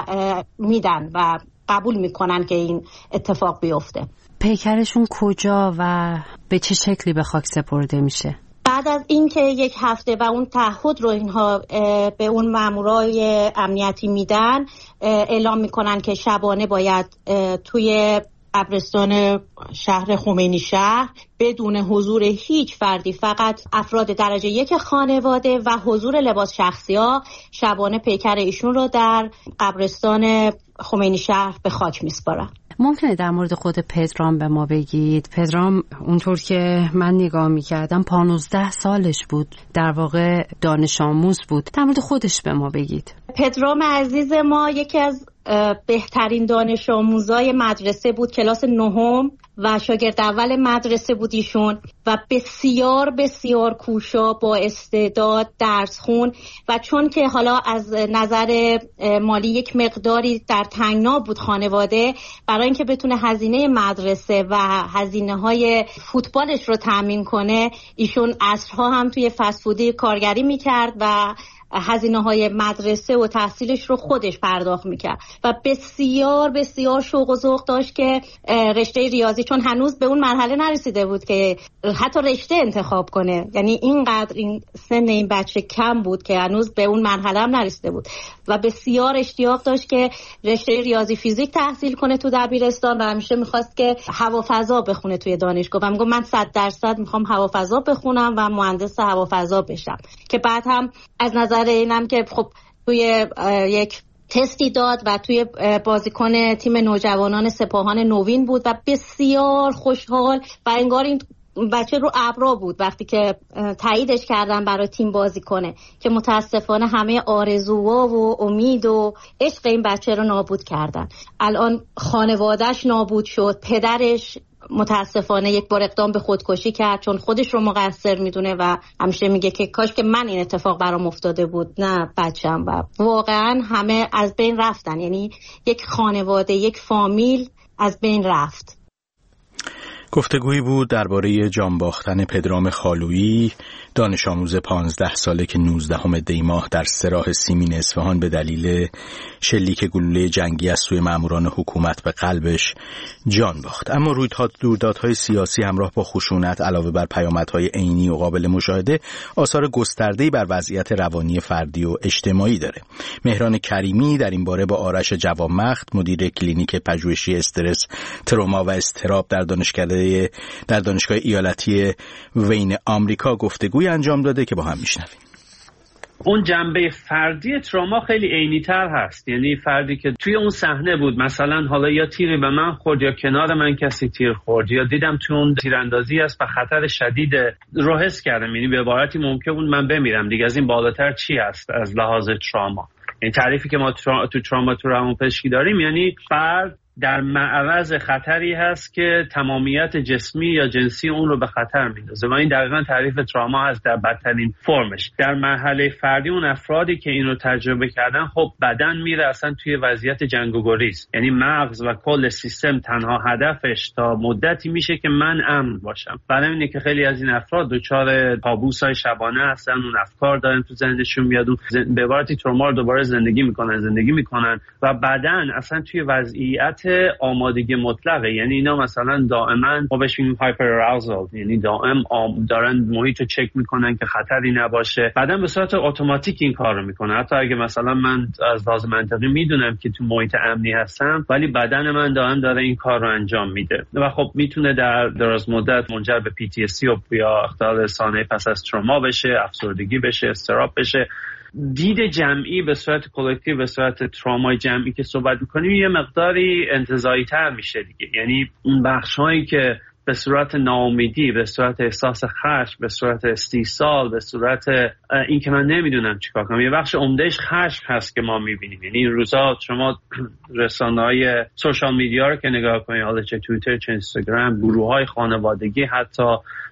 میدن و قبول میکنن که این اتفاق بیفته. پیکرشون کجا و به چه شکلی به خاک سپرده میشه؟ بعد از اینکه یک هفته و اون تعهد رو اینها به اون مامورای امنیتی میدن، اعلام میکنن که شبانه باید توی قبرستان شهر خمینی شهر بدون حضور هیچ فردی، فقط افراد درجه یک خانواده و حضور لباس شخصی ها، شبانه پیکر ایشون رو در قبرستان خمینی شهر به خاک میسپارن. ممکنه در مورد خود پدرام به ما بگید؟ پدرام اونطور که من نگاه میکردم پانزده سالش بود، در واقع دانش آموز بود. در مورد خودش به ما بگید. پدرام عزیز ما یکی از بهترین دانش آموزای مدرسه بود، کلاس نهم و شاگرد اول مدرسه بود ایشون و بسیار بسیار کوشا، با استعداد، درس خون و چون که حالا از نظر مالی یک مقداری در تنگنا بود خانواده، برای اینکه بتونه هزینه مدرسه و هزینه های فوتبالش رو تامین کنه، ایشون عصرها هم توی فست فودی کارگری میکرد و هزینه های مدرسه و تحصیلش رو خودش پرداخت میکرد و بسیار بسیار شوق و ذوق داشت که رشته ریاضی، چون هنوز به اون مرحله نرسیده بود که حتی رشته انتخاب کنه، یعنی اینقدر این سن این بچه کم بود که هنوز به اون مرحله هم نرسیده بود و بسیار اشتیاق داشت که رشته ریاضی فیزیک تحصیل کنه تو دبیرستان و همیشه میخواست که هوافضا بخونه توی دانشگاه و میگه من صد درصد میخوام هوافضا بخونم و مهندس هوافضا بشم، که بعد هم از نظر اینم که خب توی یک تستی داد و توی بازیکن تیم نوجوانان سپاهان نوین بود و بسیار خوشحال و انگار این بچه رو ابرا بود وقتی که تاییدش کردن برای تیم بازی کنه، که متاسفانه همه آرزوها و امید و عشق این بچه رو نابود کردن. الان خانوادهش نابود شد، پدرش متاسفانه یک بار اقدام به خودکشی کرد چون خودش رو مقصر میدونه و همیشه میگه که کاش که من این اتفاق برام افتاده بود نه بچه‌م. و واقعا همه از بین رفتن، یعنی یک خانواده، یک فامیل از بین رفت. گفتگویی بود درباره جان باختن پدرام خالویی، دانش آموز پانزده ساله که نوزدهم دی ماه در سراح سیمین اصفهان به دلیل شلیک گلوله جنگی از سوی ماموران حکومت به قلبش جان باخت. اما رویدادهای سیاسی همراه با خشونت علاوه بر پیامدهای عینی و قابل مشاهده آثار گسترده‌ای بر وضعیت روانی فردی و اجتماعی داره. مهران کریمی در این باره با آرش جوانمخت، مدیر کلینیک پژوهشی استرس، تروما و اضطراب در دانشکده در دانشگاه ایالتی وین آمریکا گفتگوی انجام داده که با هم میشنویم. اون جنبه فردی تروما خیلی عینی‌تر هست، یعنی فردی که توی اون صحنه بود، مثلا حالا یا تیری به من خورد یا کنار من کسی تیر خورد یا دیدم توی اون تیراندازی است و خطر شدید رو حس کردم، یعنی به عبارتی ممکن بود من بمیرم دیگه. از این بالاتر چی هست از لحاظ تروما؟ این تعریفی که ما ترا... تو تروما تو روانپزشکی داریم، یعنی فرد در معرض خطری هست که تمامیت جسمی یا جنسی اون رو به خطر میندازه و این دقیقاً تعریف تراما هست در بدترین فرمش. در مرحله فردی اون افرادی که این رو تجربه کردن، خب بدن میره اصلا توی وضعیت جنگ و گریز، یعنی مغز و کل سیستم تنها هدفش تا مدتی میشه که من امن باشم. برای اینه که خیلی از این افراد دچار کابوس‌های شبانه هستن، اون افکار دارن تو ذهنشون میاد، به عبارتی تروما رو دوباره زندگی میکنن زندگی میکنن و بدن اصلا توی وضعیت آمادگی مطلقه، یعنی اینا مثلا دائما ما بهش میگیم هایپر اراوزال، یعنی دائم دارن محیط رو چک میکنن که خطری نباشه. بعدن به صورت اتوماتیک این کار رو میکنه، حتی اگه مثلا من از لحاظ منطقی میدونم که تو محیط امنی هستم ولی بدن من دائم داره این کار رو انجام میده و خب میتونه در دراز مدت منجر به پی تی اس دی یا اختلال ثانوی پس از تروما بشه، افسردگی بشه، اضطراب بشه. دید جمعی به صورت کلکتیو، به صورت ترومای جمعی که صحبت میکنیم یه مقداری انتزاعی تر میشه دیگه، یعنی اون بخش‌هایی که به صورت ناامیدی، به صورت احساس خشم، به صورت استیصال، به صورت این که من نمیدونم چیکار کنم، یه بخش عمدهش خشم هست که ما میبینیم. یعنی این روزا شما رسانه‌های سوشال میدیا رو که نگاه کنید، حالا چه توییتر چه اینستاگرام، گروه‌های خانوادگی، حتی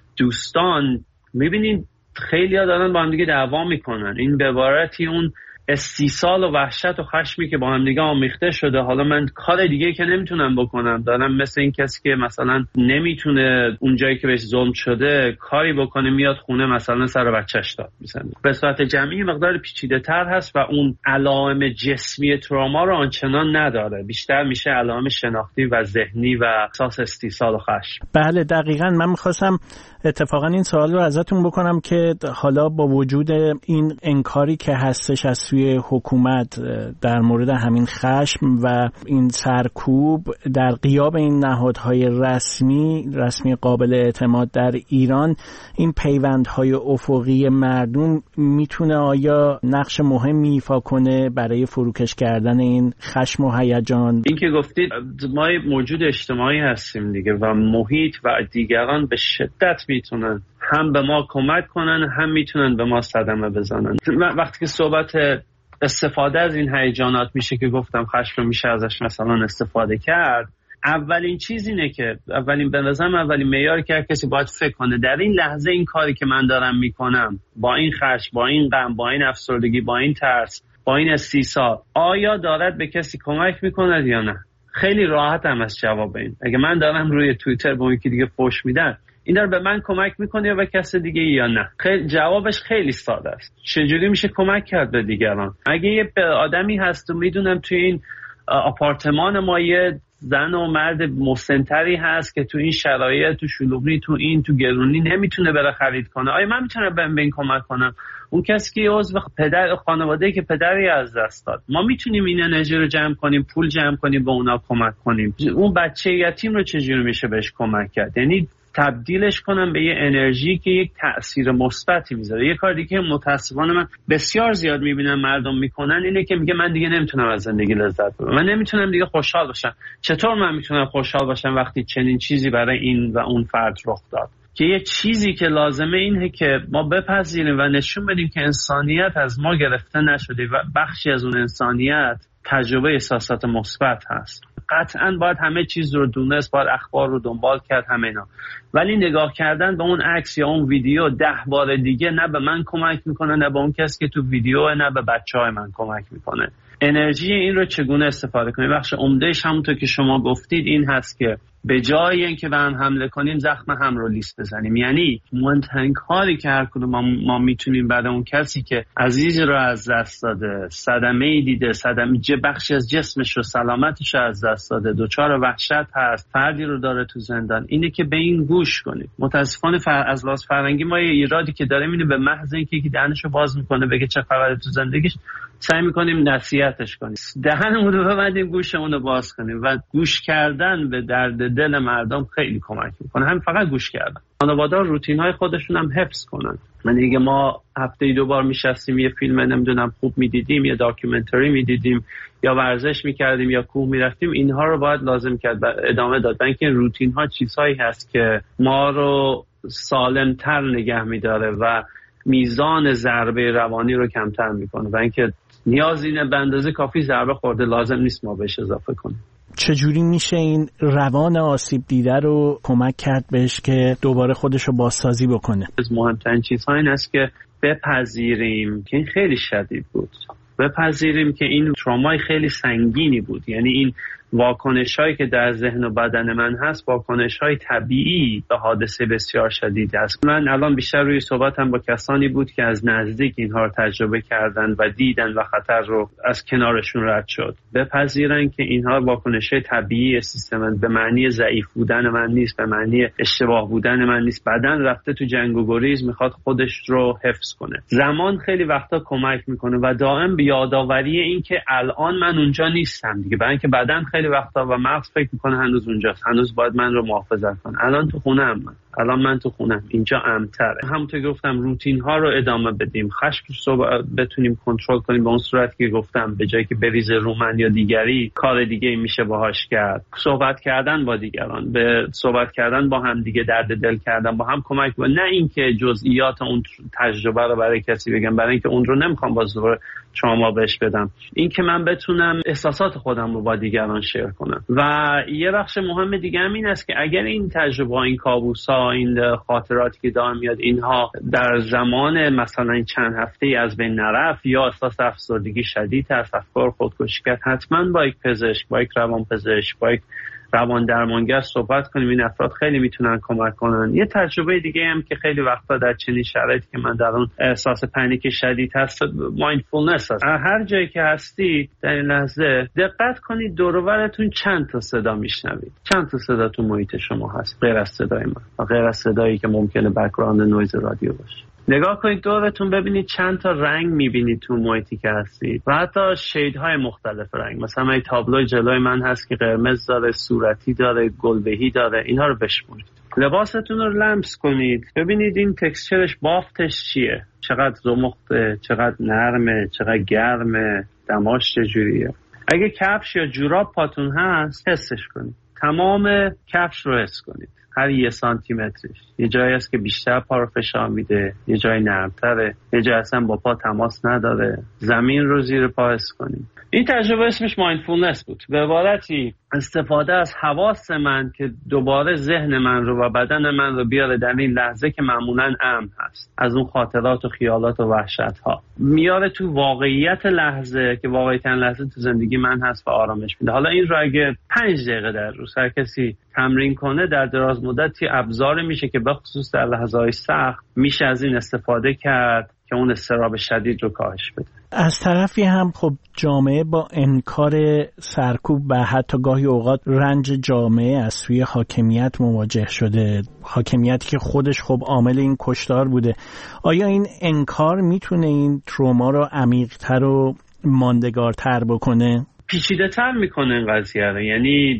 دوستان، میبینید خیلی ها دارن با هم دیگه دعوا میکنن. این به عبارتی اون استیصال و وحشت و خشمی که با هم دیگه آمیخته شده. حالا من کار دیگه که نمیتونم بکنم، دارم مثل این کسی که مثلا نمیتونه اون جایی که بهش ظلم شده کاری بکنه، میاد خونه مثلا سر بچه‌ش داد میزنه. به صورت جمعی مقدار پیچیده تر هست و اون علائم جسمی تروما رو آنچنان نداره، بیشتر میشه علائم شناختی و ذهنی و احساس استیصال و خشم. بله دقیقاً. من می‌خواستم اتفاقا این سوال رو ازتون بکنم که حالا با وجود این انکاری که هستش از سوی حکومت در مورد همین خشم و این سرکوب در غیاب این نهادهای رسمی رسمی قابل اعتماد در ایران، این پیوندهای افقی مردم میتونه آیا نقش مهمی ایفا کنه برای فروکش کردن این خشم و هیجان؟ این که گفتید ما موجود اجتماعی هستیم دیگه و محیط و دیگران به شدت میتونن هم به ما کمک کنن هم میتونن به ما صدمه بزنن. وقتی که صحبت استفاده از این هیجانات میشه که گفتم خشم رو میشه ازش مثلا استفاده کرد، اولین چیز اینه که اولین به نظرم اولین معیاری که هر کسی باید فکر کنه در این لحظه این کاری که من دارم میکنم با این خشم، با این غم، با این افسردگی، با این ترس، با این استیصال، آیا دارد به کسی کمک میکنه یا نه؟ خیلی راحت هم از جواب این. اگه من دارم روی توییتر با یکی دیگه فوش میدم، این داره به من کمک میکنه یا به کس دیگه یا نه؟ خیلی جوابش خیلی ساده است. چجوری میشه کمک کرد به دیگران؟ اگه یه آدمی هست و میدونم توی این آپارتمان ما یه زن و مرد مسنتری هست که تو این شرایط، تو شلوغی، تو این تو گرونی نمیتونه بره خرید کنه، آیا من میتونم به این کمک کنم؟ اون کسی که عضو پدر خانواده‌ای که پدری از دست داد، ما میتونیم این انرژی رو جمع کنیم، پول جمع کنیم، به اونا کمک کنیم. اون بچه یتیم رو چجوری میشه بهش کمک کرد؟ یعنی تبدیلش کنم به یه انرژی که یک تأثیر مثبتی میذاره. یه کار دیگه که متاسفانه من بسیار زیاد میبینم مردم میکنن اینه که میگه من دیگه نمیتونم از زندگی لذت ببرم، من نمیتونم دیگه خوشحال باشم. چطور من میتونم خوشحال باشم وقتی چنین چیزی برای این و اون فرد رخ داد؟ که یه چیزی که لازمه اینه که ما بپذیریم و نشون بدیم که انسانیت از ما گرفته نشده و بخشی از اون انسانیت تجربه احساسات مثبت هست. قطعا باید همه چیز رو دونست، باید اخبار رو دنبال کرد، همه اینا. ولی نگاه کردن به اون عکس یا اون ویدیو ده بار دیگه نه به من کمک میکنه، نه به اون کسی که تو ویدیو، نه به بچهای من کمک میکنه. انرژی این رو چگونه استفاده کنیم؟ بخش عمدهش همونطور که شما گفتید این هست که به جای اینکه به هم حمله کنیم زخم هم رو لیست بزنیم. یعنی مهمترین کاری که هر کدوم ما, ما میتونیم بعد اون کسی که عزیز رو از دست داده، صدمه‌ای دیده، صدمه بخشی از جسمش رو، سلامتش رو از دست داده، دچار وحشت هست، فردی رو داره تو زندان، اینه که به این گوش کنیم. متاسفانه فر... از لحاظ فرهنگی ما یه ایرادی که داریم اینه به محض اینکه یکی دهنشو باز میکنه بگه چه خبره تو زندگیش، سعی میکنیم نصیحتش کنیم، دهنمون رو ببندیم، گوشمون رو باز کنیم. و گوش کردن به درد دل مردم خیلی کمک میکنه. هم فقط گوش کردن. خانواده روتین های خودشون هم حفظ کنن. من دیگه ما هفته ای دو بار میشستیم یه فیلم نمیدونم خوب میدیدیم، یا داکیومنتری میدیدیم، یا ورزش میکردیم، یا کوه میرفتیم، اینها رو باید لازم کرد ادامه داد. برای اینکه روتین ها چیزهایی هست که ما رو سالمتر نگه میداره و میزان ضربه روانی رو کمتر میکنه. و اینکه نیازی نه، به اندازه کافی ضربه خورده، لازم نیست ما بهش اضافه کنیم. چجوری میشه این روان آسیب دیده رو کمک کرد بهش که دوباره خودش رو بازسازی بکنه؟ از مهمترین چیزها این است که بپذیریم که این خیلی شدید بود، بپذیریم که این ترومای خیلی سنگینی بود. یعنی این واکنش هایی که در ذهن و بدن من هست واکنش های طبیعی به حادثه بسیار شدید است. من الان بیشتر روی صحبتم با کسانی بود که از نزدیک اینها رو تجربه کردن و دیدن و خطر رو از کنارشون رد شد. بپذیرن که اینها واکنش های طبیعی سیستم، به معنی ضعیف بودن من نیست، به معنی اشتباه بودن من نیست. بدن رفته تو جنگ و گریز، میخواد خودش رو حفظ کنه. زمان خیلی وقتا کمک میکنه و دائم به یادآوری این که الان من اونجا نیستم دیگه. برای اینکه بدن خیلی وقتا و مغز فکر میکنه هنوز اونجاست، هنوز باید من رو محافظت کنه. الان تو خونه ام من. الان من تو خونم، اینجا امن‌تره. همونطور که گفتم روتین ها رو ادامه بدیم، خشم رو بتونیم کنترل کنیم به اون صورتی که گفتم، به جایی که بریزه رو من یا دیگری، کار دیگه میشه باهاش کرد. صحبت کردن با دیگران، به صحبت کردن با هم دیگه، درد دل کردن با هم کمک کنه. نه اینکه جزئیات اون تجربه رو برای کسی بگم، برای اینکه اون رو نمیخوام باز دوباره شما بهش بدم. این که من بتونم احساسات خودم رو با دیگران شیر کنم. و یه بخش مهم دیگه هم این است که اگر این تجربه، این کابوس‌ها، این خاطراتی که دائم میاد، اینها در زمان مثلا چند هفته‌ای از بین نرفت یا احساس افسردگی شدید هست، افکار خودکشی کرد، حتما با یک پزشک، با یک روانپزشک، با یک روان درمانگر صحبت کنیم. این افراد خیلی میتونن کمک کنن. یه تجربه دیگه هم که خیلی وقتا در چنین شرایطی که من در اون احساس پنیک شدید هست، مایندفولنس هست. هر جایی که هستی در این لحظه دقت کنید دور و برتون چند تا صدا میشنوید، چند تا صدا تو محیط شما هست غیر از صدای من و غیر از صدایی که ممکنه بک‌گراند نویز رادیو باشه. نگاه کنید دورتون، ببینید چند تا رنگ میبینید تو محیطی که هستید و حتی شیدهای مختلف رنگ. مثلا این تابلو جلوی من هست که قرمز داره، صورتی داره، گلبهی داره. اینها رو بشمرید. لباستون رو لمس کنید، ببینید این تکسچرش، بافتش چیه، چقدر زمخته، چقدر نرمه، چقدر گرمه، دماش چجوریه. اگه کفش یا جوراب پاتون هست حسش کنید، تمام کفش رو حس کنید، هر یه سانتی مترش. یه جایی هست که بیشتر پا رو فشار میده، یه جای نرمتره، یه جایی اصلا با پا تماس نداره. زمین رو زیر پا حس کنید. این تجربه اسمش مایندفولنس بود. به عبارتی استفاده از حواس من که دوباره ذهن من رو و بدن من رو بیاره در این لحظه که معمولاً امن هست از اون خاطرات و خیالات و وحشت ها، میاره تو واقعیت لحظه که واقعیت لحظه تو زندگی من هست و آرامش میده. حالا این رو اگه پنج دقیقه در روز هر کسی تمرین کنه، در دراز مدتی ابزار میشه که به خصوص در لحظه‌های سخت میشه از این استفاده کرد که اون اضطراب شدید رو کاهش بده. از طرفی هم خب جامعه با انکار سرکوب و حتی گاهی اوقات رنج جامعه از سوی حاکمیت مواجه شده، حاکمیتی که خودش خب عامل این کشتار بوده. آیا این انکار میتونه این تروما رو عمیق‌تر و ماندگارتر بکنه؟ پیچیده تر میکنه این قضیه رو. یعنی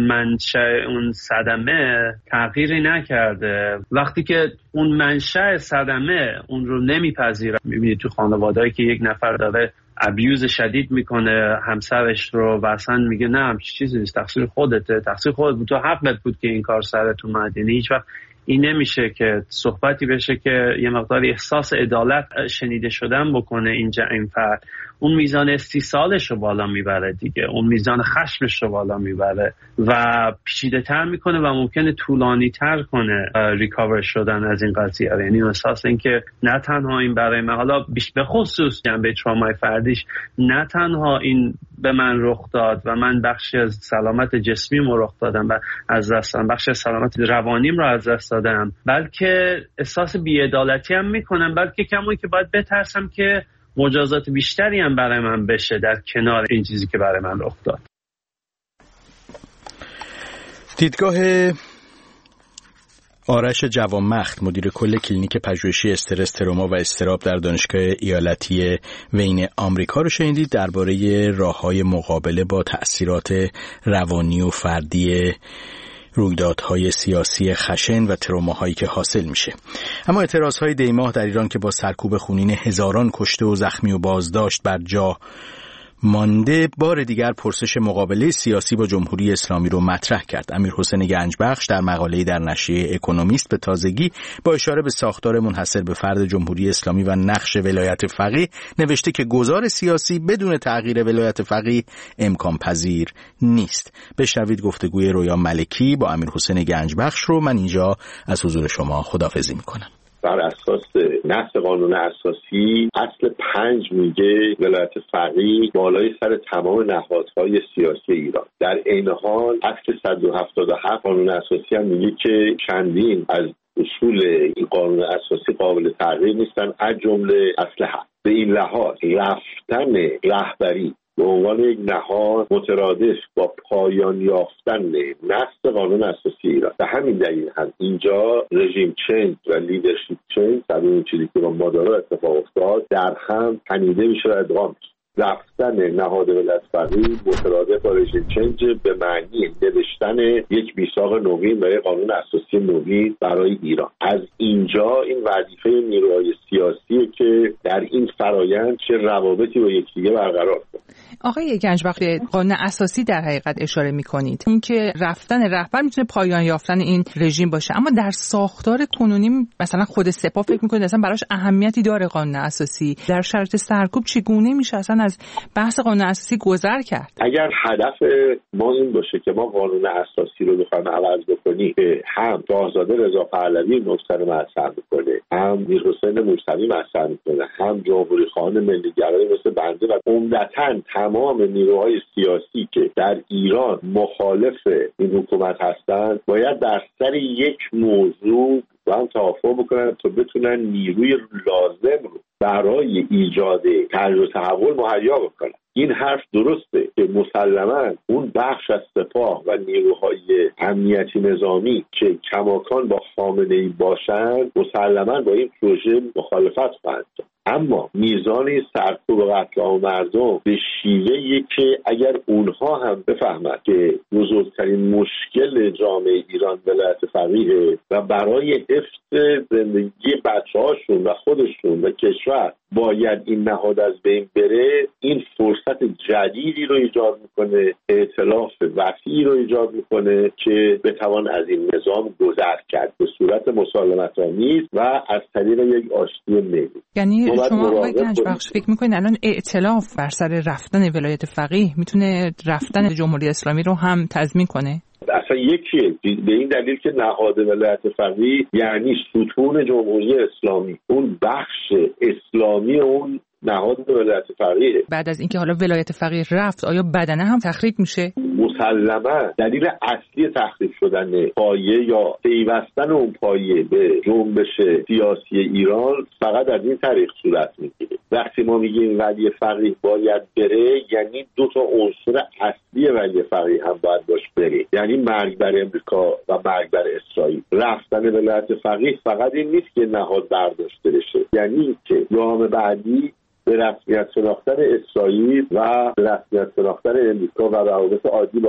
منشأ اون صدمه تغییری نکرده. وقتی که اون منشأ صدمه اون رو نمیپذیره، میبینید تو خانواده‌ای که یک نفر داره ابیوز شدید میکنه همسرش رو و اصلا میگه نه همچین چیزی نیست، تقصیر خودته، تقصیر خودت بود، تو حقت بود که این کار سرت اومد. یعنی هیچ وقت این نمیشه که صحبتی بشه که یه مقداری احساس عدالت شنیده شدن بکنه اینجا این فرد. اون میزان استیصالش رو بالا میبره دیگه، اون میزان خشمش رو بالا میبره و پیچیده تر میکنه و ممکنه طولانی تر کنه ریکاور شدن از این قضیه. یعنی احساس این که نه تنها این برای من، حالا به خصوص جنبه ترومای فردیش، نه تنها این به من رخ داد و من بخشی از سلامت جسمیم رو رخ دادم و از دست دادم، بخشی از سلامت روانیم رو از دست دادم، بلکه احساس بی‌عدالتی هم میکنم، بلکه کمایی که باید بترسم که مجازات بیشتری هم برای من بشه در کنار این چیزی که برای من رخ داد. دیدگاه آرش جوانمخت، مدیر کل کلینیک پژوهشی استرس، تروما و اضطراب در دانشگاه ایالتی وین آمریکا رو شنیدید درباره راه‌های مقابله با تأثیرات روانی و فردی رویدادهای سیاسی خشن و تروماهایی که حاصل میشه. اما اعتراضهای دیماه در ایران که با سرکوب خونین هزاران کشته و زخمی و بازداشت بر جا مانده، بار دیگر پرسش مقابله سیاسی با جمهوری اسلامی رو مطرح کرد. امیرحسین گنجبخش در مقاله‌ای در نشریه اکونومیست به تازگی با اشاره به ساختار منحصر به فرد جمهوری اسلامی و نقش ولایت فقیه نوشته که گذار سیاسی بدون تغییر ولایت فقیه امکان پذیر نیست. بشنوید گفتگوی رویا ملکی با امیرحسین گنجبخش رو. من اینجا از حضور شما خداحافظی میکنم. بر اساس نص قانون اساسی اصل پنج میگه ولایت فقیه بالای سر تمام نهادهای سیاسی ایران. در عین حال اصل صد و هفتاد و هفت قانون اساسی هم میگه که چندین از اصول این قانون اساسی قابل تغییر نیستن، از جمله اصل هفت. به این لحاظ رفتن رهبری به عنوان یک نهاد مترادف با پایان یافتن نص قانون اساسی ایران. به همین دلیل هم اینجا رژیم چنج و لیدرشپ چنج، اون چیزی که با مادارا اتفاق افتاد، در هم تنیده میشه و ادغام میشه. رفتن نهاد ولایت فقیه مترادف با رژیم چنج به معنی نوشتن یک میثاق نوین و یک قانون اساسی نوین برای ایران. از اینجا این وظیفه نیروهای سیاسی که در این فرایند چه روابطی با یکدیگه برقرار کنه. آقای گنجبخش، قانون اساسی در حقیقت اشاره می‌کنید، اینکه رفتن رهبر میتونه پایان یافتن این رژیم باشه، اما در ساختار کنونی مثلا خود سپاه فکر می‌کنید اصلا براش اهمیتی داره قانون اساسی؟ در شرایط سرکوب چگونه میشه اصلا از بحث قانون اساسی گذر کرد؟ اگر هدف ما این باشه که ما قانون اساسی رو بخوایم عوض بکنیم که هم شاهزاده رضا پهلوی مستر مطرح میکنه، هم میرحسین موسوی مطرح میکنه، هم جمهوری خواهان ملی‌گرایی مثل بنده و عمدتاً تمام نیروهای سیاسی که در ایران مخالف این حکومت هستند، باید در سر یک موضوع با هم توافق بکنن تا بتونن نیروی لازم رو برای ایجاد تغییر و تحول مهیا بکنن. این حرف درسته که مسلماً اون بخش از سپاه و نیروهای امنیتی نظامی که کماکان با خامنه‌ای باشند مسلماً با این پروژه مخالفت خواهند کرد، اما میزان سرکوب و قتل عام مردم به شیوهی که اگر اونها هم بفهمند که بزرگترین مشکل جامعه ایران ولایت فقیه و برای حفظ زندگی بچه‌هاشون و خودشون و کشور باید این نهاد از بین بره، این فرصت جدیدی رو ایجاد میکنه، ائتلاف وسیعی رو ایجاد میکنه که بتوان از این نظام گذر کرد به صورت مسالمت‌آمیز و از طریق یک آشتی ملی. یعنی شما آقای گنجبخش فکر میکنید الان ائتلاف بر سر رفتن ولایت فقیه میتونه رفتن جمهوری اسلامی رو هم تضمین کنه؟ اصلا یکیه، به این دلیل که نهاد ولایت فقیه یعنی ستون جمهوری اسلامی، اون بخش اسلامی اون نهاد ولایت فقیه. بعد از اینکه حالا ولایت فقیه رفت، آیا بدنه هم تخریب میشه؟ مسلماً دلیل اصلی تخریب شدن پایه یا پیوستن اون پایه به جنبش سیاسی ایران فقط از این طریق صورت میگیره. وقتی ما میگیم ولی فقیه باید بره، یعنی دو تا عنصر اصلی ولی فقیه هم باید باش بره، یعنی مرگ بر امریکا و مرگ بر اسرائیل. رفتن ولایت فقیه فقط این نیست که نهاد برداشته بشه، یعنی که گام بعدی به رسمیت شناختن اسرائیل و به رسمیت شناختن امریکا و روابط عادی با امریکا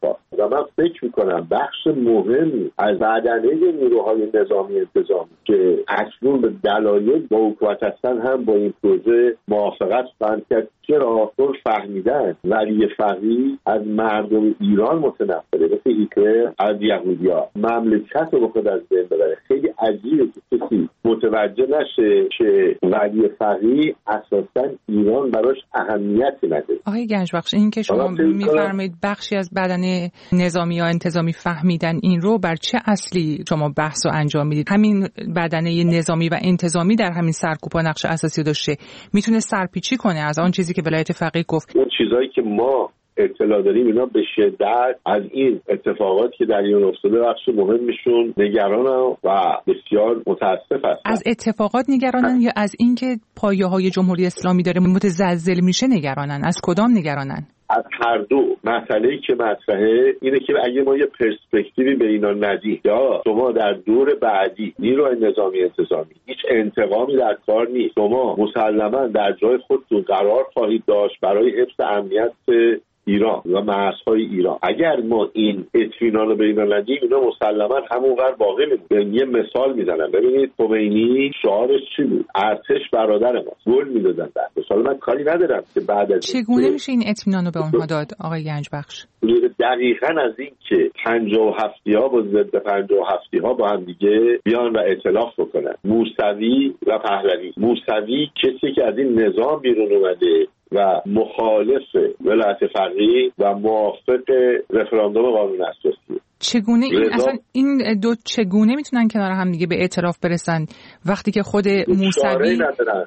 اتفاق. و من فکر میکنم بخش مهمی از بدنه نیروهای نظامی انتظامی که اکنون به دلایل با حکومت هستن هم با این پروژه موافقت خواهند کرد. چرا؟ چون فهمیدن ولی فقیه از مردم ایران متنفره، مثل هیتلر از یهودیا، مملکت رو به خود از بین ببره. خیلی عجیبه که کسی متوجه نشه که ولی فقیه اساسا ایران براش اهمیتی نداره. آقای گنجبخش، این که شما میفرمایید بخشی از بدن نظامی یا انتظامی فهمیدن این رو، بر چه اصلی شما بحث رو انجام میدید؟ همین بدنه نظامی و انتظامی در همین سرکوب نقش اساسی داشته، میتونه سرپیچی کنه از آن چیزی که ولایت فقیه گفت. اون چیزایی که ما اطلاع داریم اینا به شدت از این اتفاقات که در ایران افتاده بخش مهمشون نگرانن و بسیار متاسف هستن. از اتفاقات نگرانن یا از اینکه پایه‌های جمهوری اسلامی داره متزلزل میشه نگرانن؟ از کدام نگرانن؟ از هر دو. مسئله‌ای که مطرحه اینه که اگه ما یه پرسپکتیوی به اینا ندیم، یا شما در دور بعدی نیروی نظامی انتظامی هیچ انتقامی در کار نیست، شما مسلماً در جای خودتون قرار خواهید داشت برای حفظ امنیت ایران و مرزهای ایران. اگر ما این اطمینان رو به اینا ندیم، اینا مسلما همونقدر باقی میمونه. یه مثال میزنم، ببینید خمینی شعارش چی بود؟ ارتش برادر ماست. گل میدادن در مثال. من کاری ندارم که بعد از چگونه میشه این اطمینان رو به اونها داد آقای گنجبخش؟ دقیقاً از این که پنجاه و هفتی ها با ضد پنجاه و هفتی ها با هم دیگه بیان و ائتلاف بکنن. موسوی و پهلوی. موسوی کسی که از این نظام بیرون اومده و مخالف ولایت فقیه و موافق رفراندوم قانون اساسی. چگونه این اصلا این دو چگونه میتونن کنار هم دیگه به اعتراف برسن وقتی که خود موسوی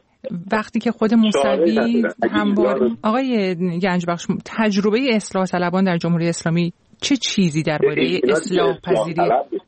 وقتی که خود موسوی همواره آقای گنجبخش تجربه اصلاح طلبان در جمهوری اسلامی چه چیزی درباره اصلاح پذیری؟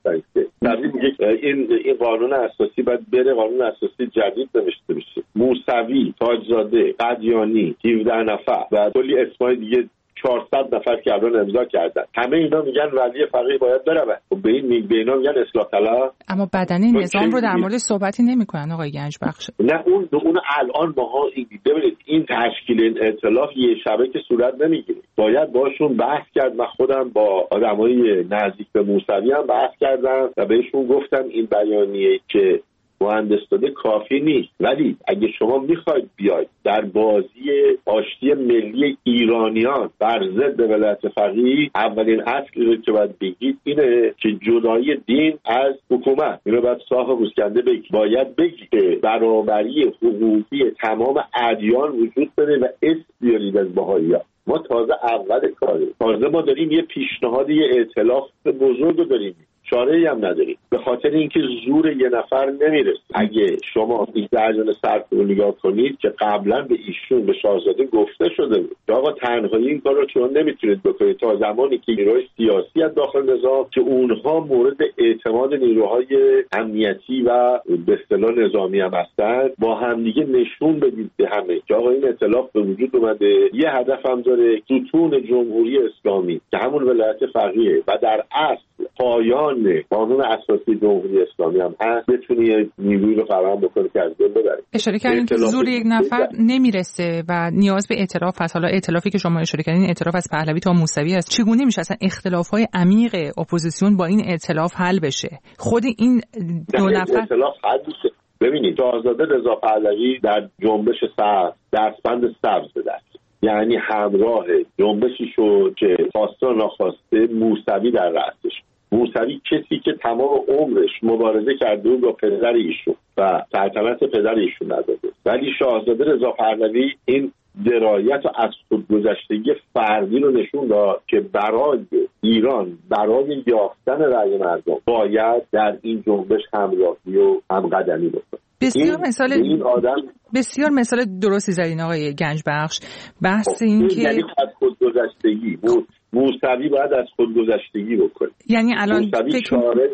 این این قانون اساسی باید بره قانون اساسی جدید نوشته بشه. موسوی، تاجزاده، قدیانی، هفده نفر و کلی اسمای دیگه چهارصد نفر که الان امضا کردن، همه اینا میگن ولی فقیه باید بره. خب به این میگن به اینا میگن اصلاح طلب. اما بدنه نظام رو در مورد صحبتی نمیکنن آقای گنجبخش. نه اون اون الان ماها ببینید این تشکیل این ائتلاف یه شبه که صورت نمیگیره. باید باشون بحث کرد. من خودم با آدمای نزدیک به موسوی هم بحث کردم و بهشون گفتم این بیانیه که مهندس داده کافی نیست، ولی اگه شما میخواید بیاید در بازی آشتی ملی ایرانیان بر ضد ولایت فقیه، اولین اصلی رو که باید بگید اینه که جدایی دین از حکومت. اینو باید صاف روزکنده بگید. باید بگید که برابری حقوقی تمام ادیان وجود داره و اسم بیارید از بهائی‌ها. ما تازه اول کاریم. تازه ما داریم یه پیشنهاد یه ائتلاف بزرگ رو داریم، چاره‌ای هم نداریم، به خاطر اینکه زور یه نفر نمیرسه. اگه شما این درجان سرد رو نگاه کنید که قبلا به ایشون به شاهزاده گفته شده بود که آقا تنهایی این کار رو شما نمیتونید بکنید تا زمانی که نیروهای سیاسی از داخل نظام که اونها مورد اعتماد نیروهای امنیتی و به اصطلاح نظامی هم هستن با همدیگه نشون بدید به همه که آقا این ائتلاف به وجود اومده. یه هدف هم داره، ستون جمهوری اسلامی که همون ولایت فقیه و در اصل پایان قانون اساسی جمهوری اسلامی هم هست، بتونی نیروی رو فراهم بکنه که از بین ببره. اشاره کردین که زور یک نفر نمیرسه و نیاز به ائتلاف هست. حالا ائتلافی که شما اشاره کردین ائتلاف از پهلوی تا موسوی است. چگونه میشه اصلا اختلاف‌های عمیق اپوزیسیون با این ائتلاف حل بشه؟ خود این دو نفر ائتلاف حل بشه. ببینید شاهزاده رضا پهلوی در جنبش سبز دستبند سبز به دست، یعنی همراه جنبشی شد که خواسته و ناخواسته موسوی در رأسش. موسوی کسی که تمام عمرش مبارزه کرده بود با پدر ایشون و سلطنت پدر ایشون نداده، ولی شاهزاده رضا پهلوی این درایت و از خودگذشتگی فردی رو نشون داد که برای ایران، برای یافتن رأی مردم باید در این جنبش همراهی و همقدمی بکنه. بسیار مثال این آدم بسیار مثال درستی زدین آقای گنجبخش. بحث این که یعنی از خودگذشتگی بود. موسوی باید از خودگذشتگی بکنه. یعنی الان فکر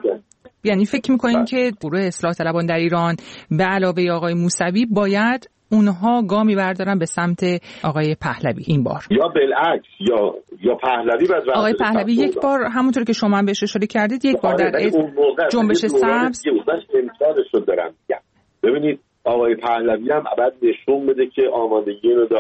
یعنی فکر می‌کنین که گروه اصلاح طلبان در ایران به علاوه آقای موسوی باید اونها گامی بردارن به سمت آقای پهلوی این بار، یا بالعکس یا یا پهلوی باید آقای پهلوی یک بار همونطور که شما هم بهش اشاره کردید یک بار در جنبش سبز امتیازش رو دارن. ببینید آقای پهلوی هم باید نشون بده که آمادگی رو داره.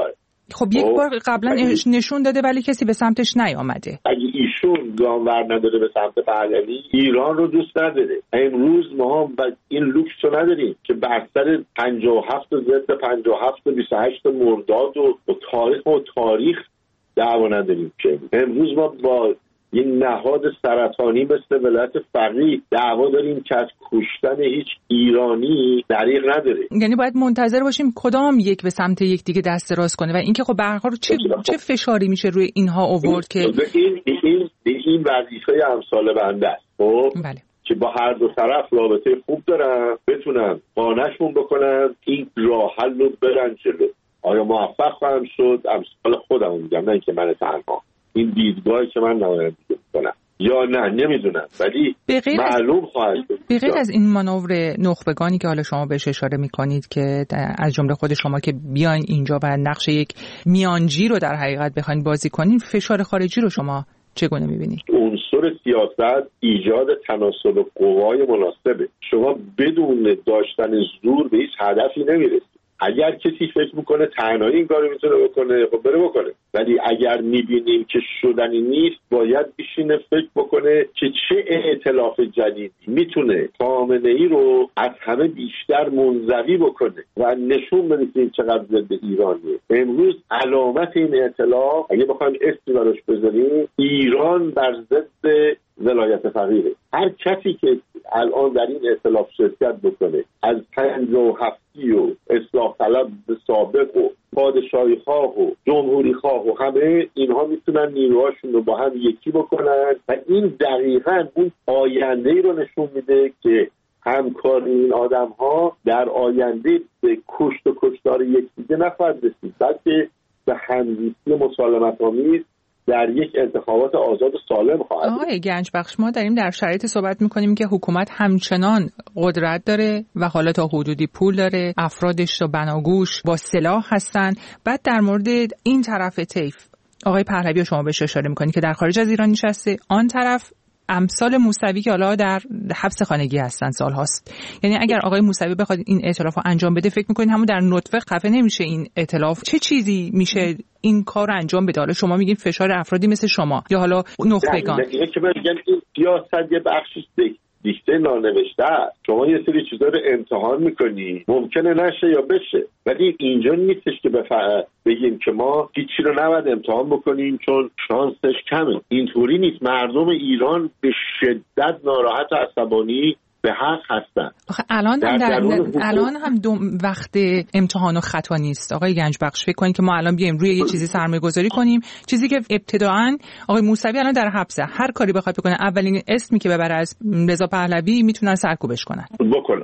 خب یک بار قبلا نشون داده ولی کسی به سمتش نیامده. اگه ایشون گام ور نداره به سمت پهلوی، ایران رو دوست نداره. امروز ما هم این لوکس رو نداریم که بر پنجاه و هفت ضد پنجاه و هفت بیست و هشت مرداد و تاریخ و تاریخ دعوا نداریم که امروز ما با یک نهاد سرطانی مثل ولایت فقیه دعوا داریم که از کشتن هیچ ایرانی دریغ نداره. یعنی باید منتظر باشیم کدام یک به سمت یک دیگه دست راست کنه و اینکه خب به هر حال چه چه فشاری میشه روی اینها آورد که این این این وظیفه امثال بنده است. خب بله. که با هر دو طرف رابطه خوب دارن، بتونن قانعشون بکنن این راه حل رو برن جلو. آیا موفق خواهم شد؟ امثال خودم میگم، نه اینکه من تنها، این دیدگاهی که من نمایندگی میکنم یا نه نمیدونم، ولی معلوم خواهد شد. به غیر از این مانور نخبگانی که حالا شما بهش اشاره میکنید که از جمله خود شما که بیاین اینجا و نقش یک میانجی رو در حقیقت بخواید بازی کنین، فشار خارجی رو شما چگونه میبینید؟ عنصر سیاست ایجاد تناسب قوای مناسبه. شما بدون داشتن زور به هیچ هدفی نمیرسید. اگر کسی فکر میکنه تنهایی این کارو میتونه بکنه، خب بره بکنه، ولی اگر میبینیم که شدنی نیست، باید بشینه فکر بکنه که چه ائتلاف جدیدی میتونه خامنه‌ای رو از همه بیشتر منزوی بکنه و نشون بده که چقدر ضد ایرانیه. امروز علامت این ائتلاف اگه بخوایم اسمی براش بذاریم، ایران بر ضد ولایت فقیه. هر کسی که الان در این ائتلاف شرکت بکنه، از پنجاه و هفتی و اصلاح طلب سابق و پادشاهی خواه و جمهوری خواه و همه اینها میتونن نیروهاشون رو با هم یکی بکنن و این دقیقاً اون آینده‌ای رو نشون میده که همکاری این آدم ها در آینده به کشت و کشتار یکدیگه نخواهد رسید، بلکه به همزیستی مسالمت‌آمیز در یک انتخابات آزاد و سالم خواهد بود. آقای گنجبخش، ما داریم در شرایط صحبت میکنیم که حکومت همچنان قدرت داره و حالا تا حدودی پول داره، افرادش تا بناگوش با سلاح هستن. بعد در مورد این طرف طیف آقای پهلوی شما بهش اشاره میکنید که در خارج از ایران نشسته، آن طرف امثال موسوی که حالا در حبس خانگی هستن سال هاست. یعنی اگر آقای موسوی بخواد این ائتلاف رو انجام بده، فکر میکنید همون در نطفه خفه نمیشه این ائتلاف؟ چه چیزی میشه این کار رو انجام بده؟ حالا شما میگین فشار افرادی مثل شما یا حالا نخبگان. اینه که میگن این سیاست یه بخشش دیکته نانوشته است. شما یه سری چیزا رو امتحان میکنی، ممکنه نشه یا بشه، ولی اینجا نیستش که بفع... بگیم که ما هیچی رو نباید امتحان بکنیم چون شانسش کمه. اینطوری نیست. مردم ایران به شدت ناراحت و عصبانی به حق هستن. آخه الان هم در در الان هم دو وقت امتحان و خطا نیست. آقای گنجبخش، فکر کنید که ما الان بیایم روی یه چیزی سرمایه گذاری کنیم، چیزی که ابتداعاً آقای موسوی الان در حبسه، هر کاری بخواد بکنه اولین اسمی که ببره از رضا پهلوی میتونن سرکوبش کنن. بکنه.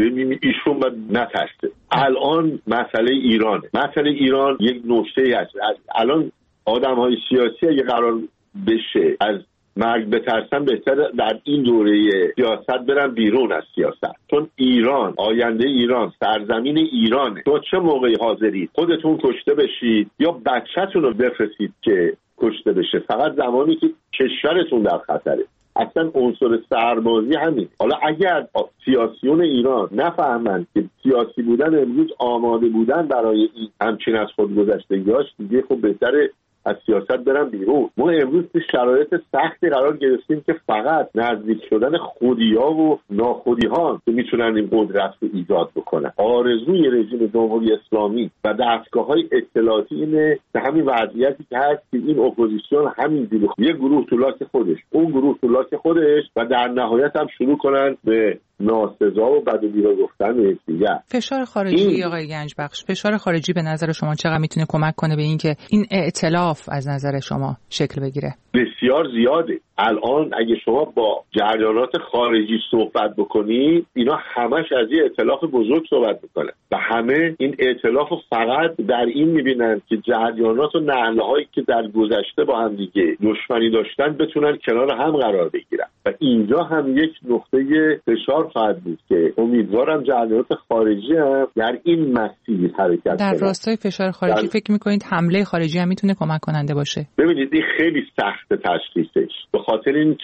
ایشون باید نترسه. الان مسئله ایرانه. مسئله ایران یک نکته هست. الان آدم‌های سیاسی اگه قرار بشه از مرگ بترسن، بهتر در این دوره سیاست برن بیرون از سیاست، چون ایران، آینده ایران، سرزمین ایرانه. تو چه موقعی حاضرید خودتون کشته بشید یا بچه‌تون رو بفرستید که کشته بشه؟ فقط زمانی که کشورتون در خطره. اصلا عنصر سربازی همین. حالا اگر سیاسیون ایران نفهمند که سیاسی بودن امروز آماده بودن برای این همچین از خودگذشتگی‌هاش، دیگه خب بهتره از سیاست برن بیرون. ما امروز تو شرایط سختی قرار گرفتیم که فقط نزدیک شدن خودی‌ها و ناخودی‌ها که میتونن این قدرت رو ایجاد بکنن. آرزوی رژیم جمهوری اسلامی و دستگاه‌های اطلاعاتی اینه که همین وضعیتی که هست که این اپوزیسیون همینجوری یه گروه تو لاک خودش، اون گروه تو لاک خودش و در نهایت هم شروع کنن به ناسزا و بد و بیرا گفتن یکدیگر. فشار خارجی این... آقای گنجبخش، فشار خارجی به نظر شما چقدر میتونه کمک کنه به این که این ائتلاف از نظر شما شکل بگیره؟ بسیار زیاده. الان اگه شما با جریانات خارجی صحبت بکنی، اینا همش از یه ائتلاف بزرگ صحبت میکنن و همه این ائتلاف رو فقط در این میبینن که جریانات و نهلهایی که در گذشته با هم دیگه دشمنی داشتن بتونن کنار هم قرار بگیرن و اینجا هم یک نقطه فشار خواهد بود که امیدوارم جریانات خارجی هم در این مسیر حرکت کنن. در راستای فشار خارجی در... فکر میکنید حمله خارجی هم میتونه کمک کننده باشه؟ ببینید این خیلی سخت تشخیصش، به خاطر اینکه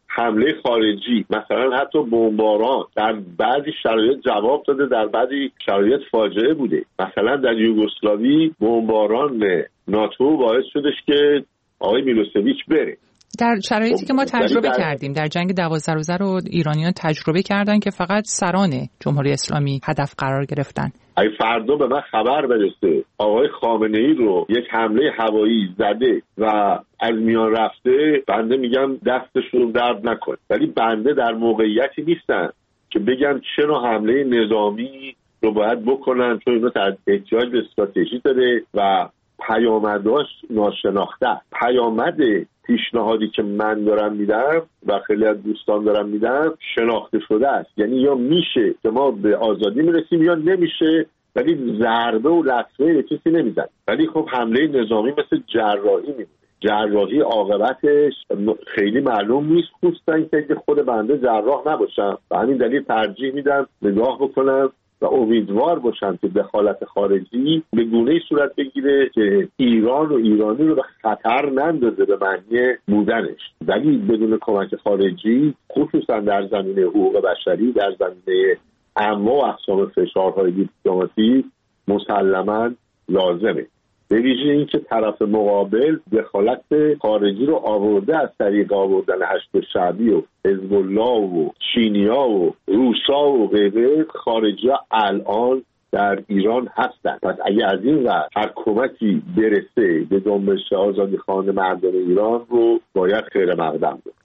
حمله خارجی، مثلا حتی بمباران در بعضی شرایط جواب داده، در بعضی شرایط فاجعه بوده. مثلا در یوگسلاوی بمباران ناتو باعث شدش که آقای میلوسویچ بره. در شرایطی که ما تجربه در... کردیم در جنگ دوازده روزه رو ایرانیان تجربه کردن که فقط سران جمهوری اسلامی هدف قرار گرفتن. اگه فردا به من خبر برسه آقای خامنه ای رو یک حمله هوایی زده و از میان رفته، بنده میگم دستشون درد نکنه. ولی بنده در موقعیتی نیستن که بگم چرا حمله نظامی رو باید بکنن، چون اینا احتیاج به استراتژی داره و پیامداش ناشناخته. پیامد پیشنهادی که من دارم میدم و خیلی از دوستان دارم میدم شناخته شده است. یعنی یا میشه که ما به آزادی میرسیم یا نمیشه، ولی ضربه و لطمه به کسی نمیزن. ولی خب حمله نظامی مثل جراحی میمونه. جراحی عاقبتش خیلی معلوم نیست، خصوصا که خود بنده جراح نباشم و همین دلیل ترجیح میدم نگاه بکنم و امیدوار باشم که دخالت خارجی به گونه‌ای صورت بگیره که ایران و ایرانی رو به خطر نندازه به معنی بودنش. ولی بدون کمک خارجی، خصوصا در زمینه حقوق بشری، در زمینه انواع و اقسام فشارهای دیپلماتیک مسلماً لازمه. به ویژه این که طرف مقابل دخالت خارجی رو آورده از طریق آوردن حشد شعبی و حزب الله و چینیا و روسا و غیره. خارجی ها الان در ایران هستن. پس اگه از این ور هر کمکی برسه به جنبش آزادیخواه مردم ایران رو باید خیر مقدم بود.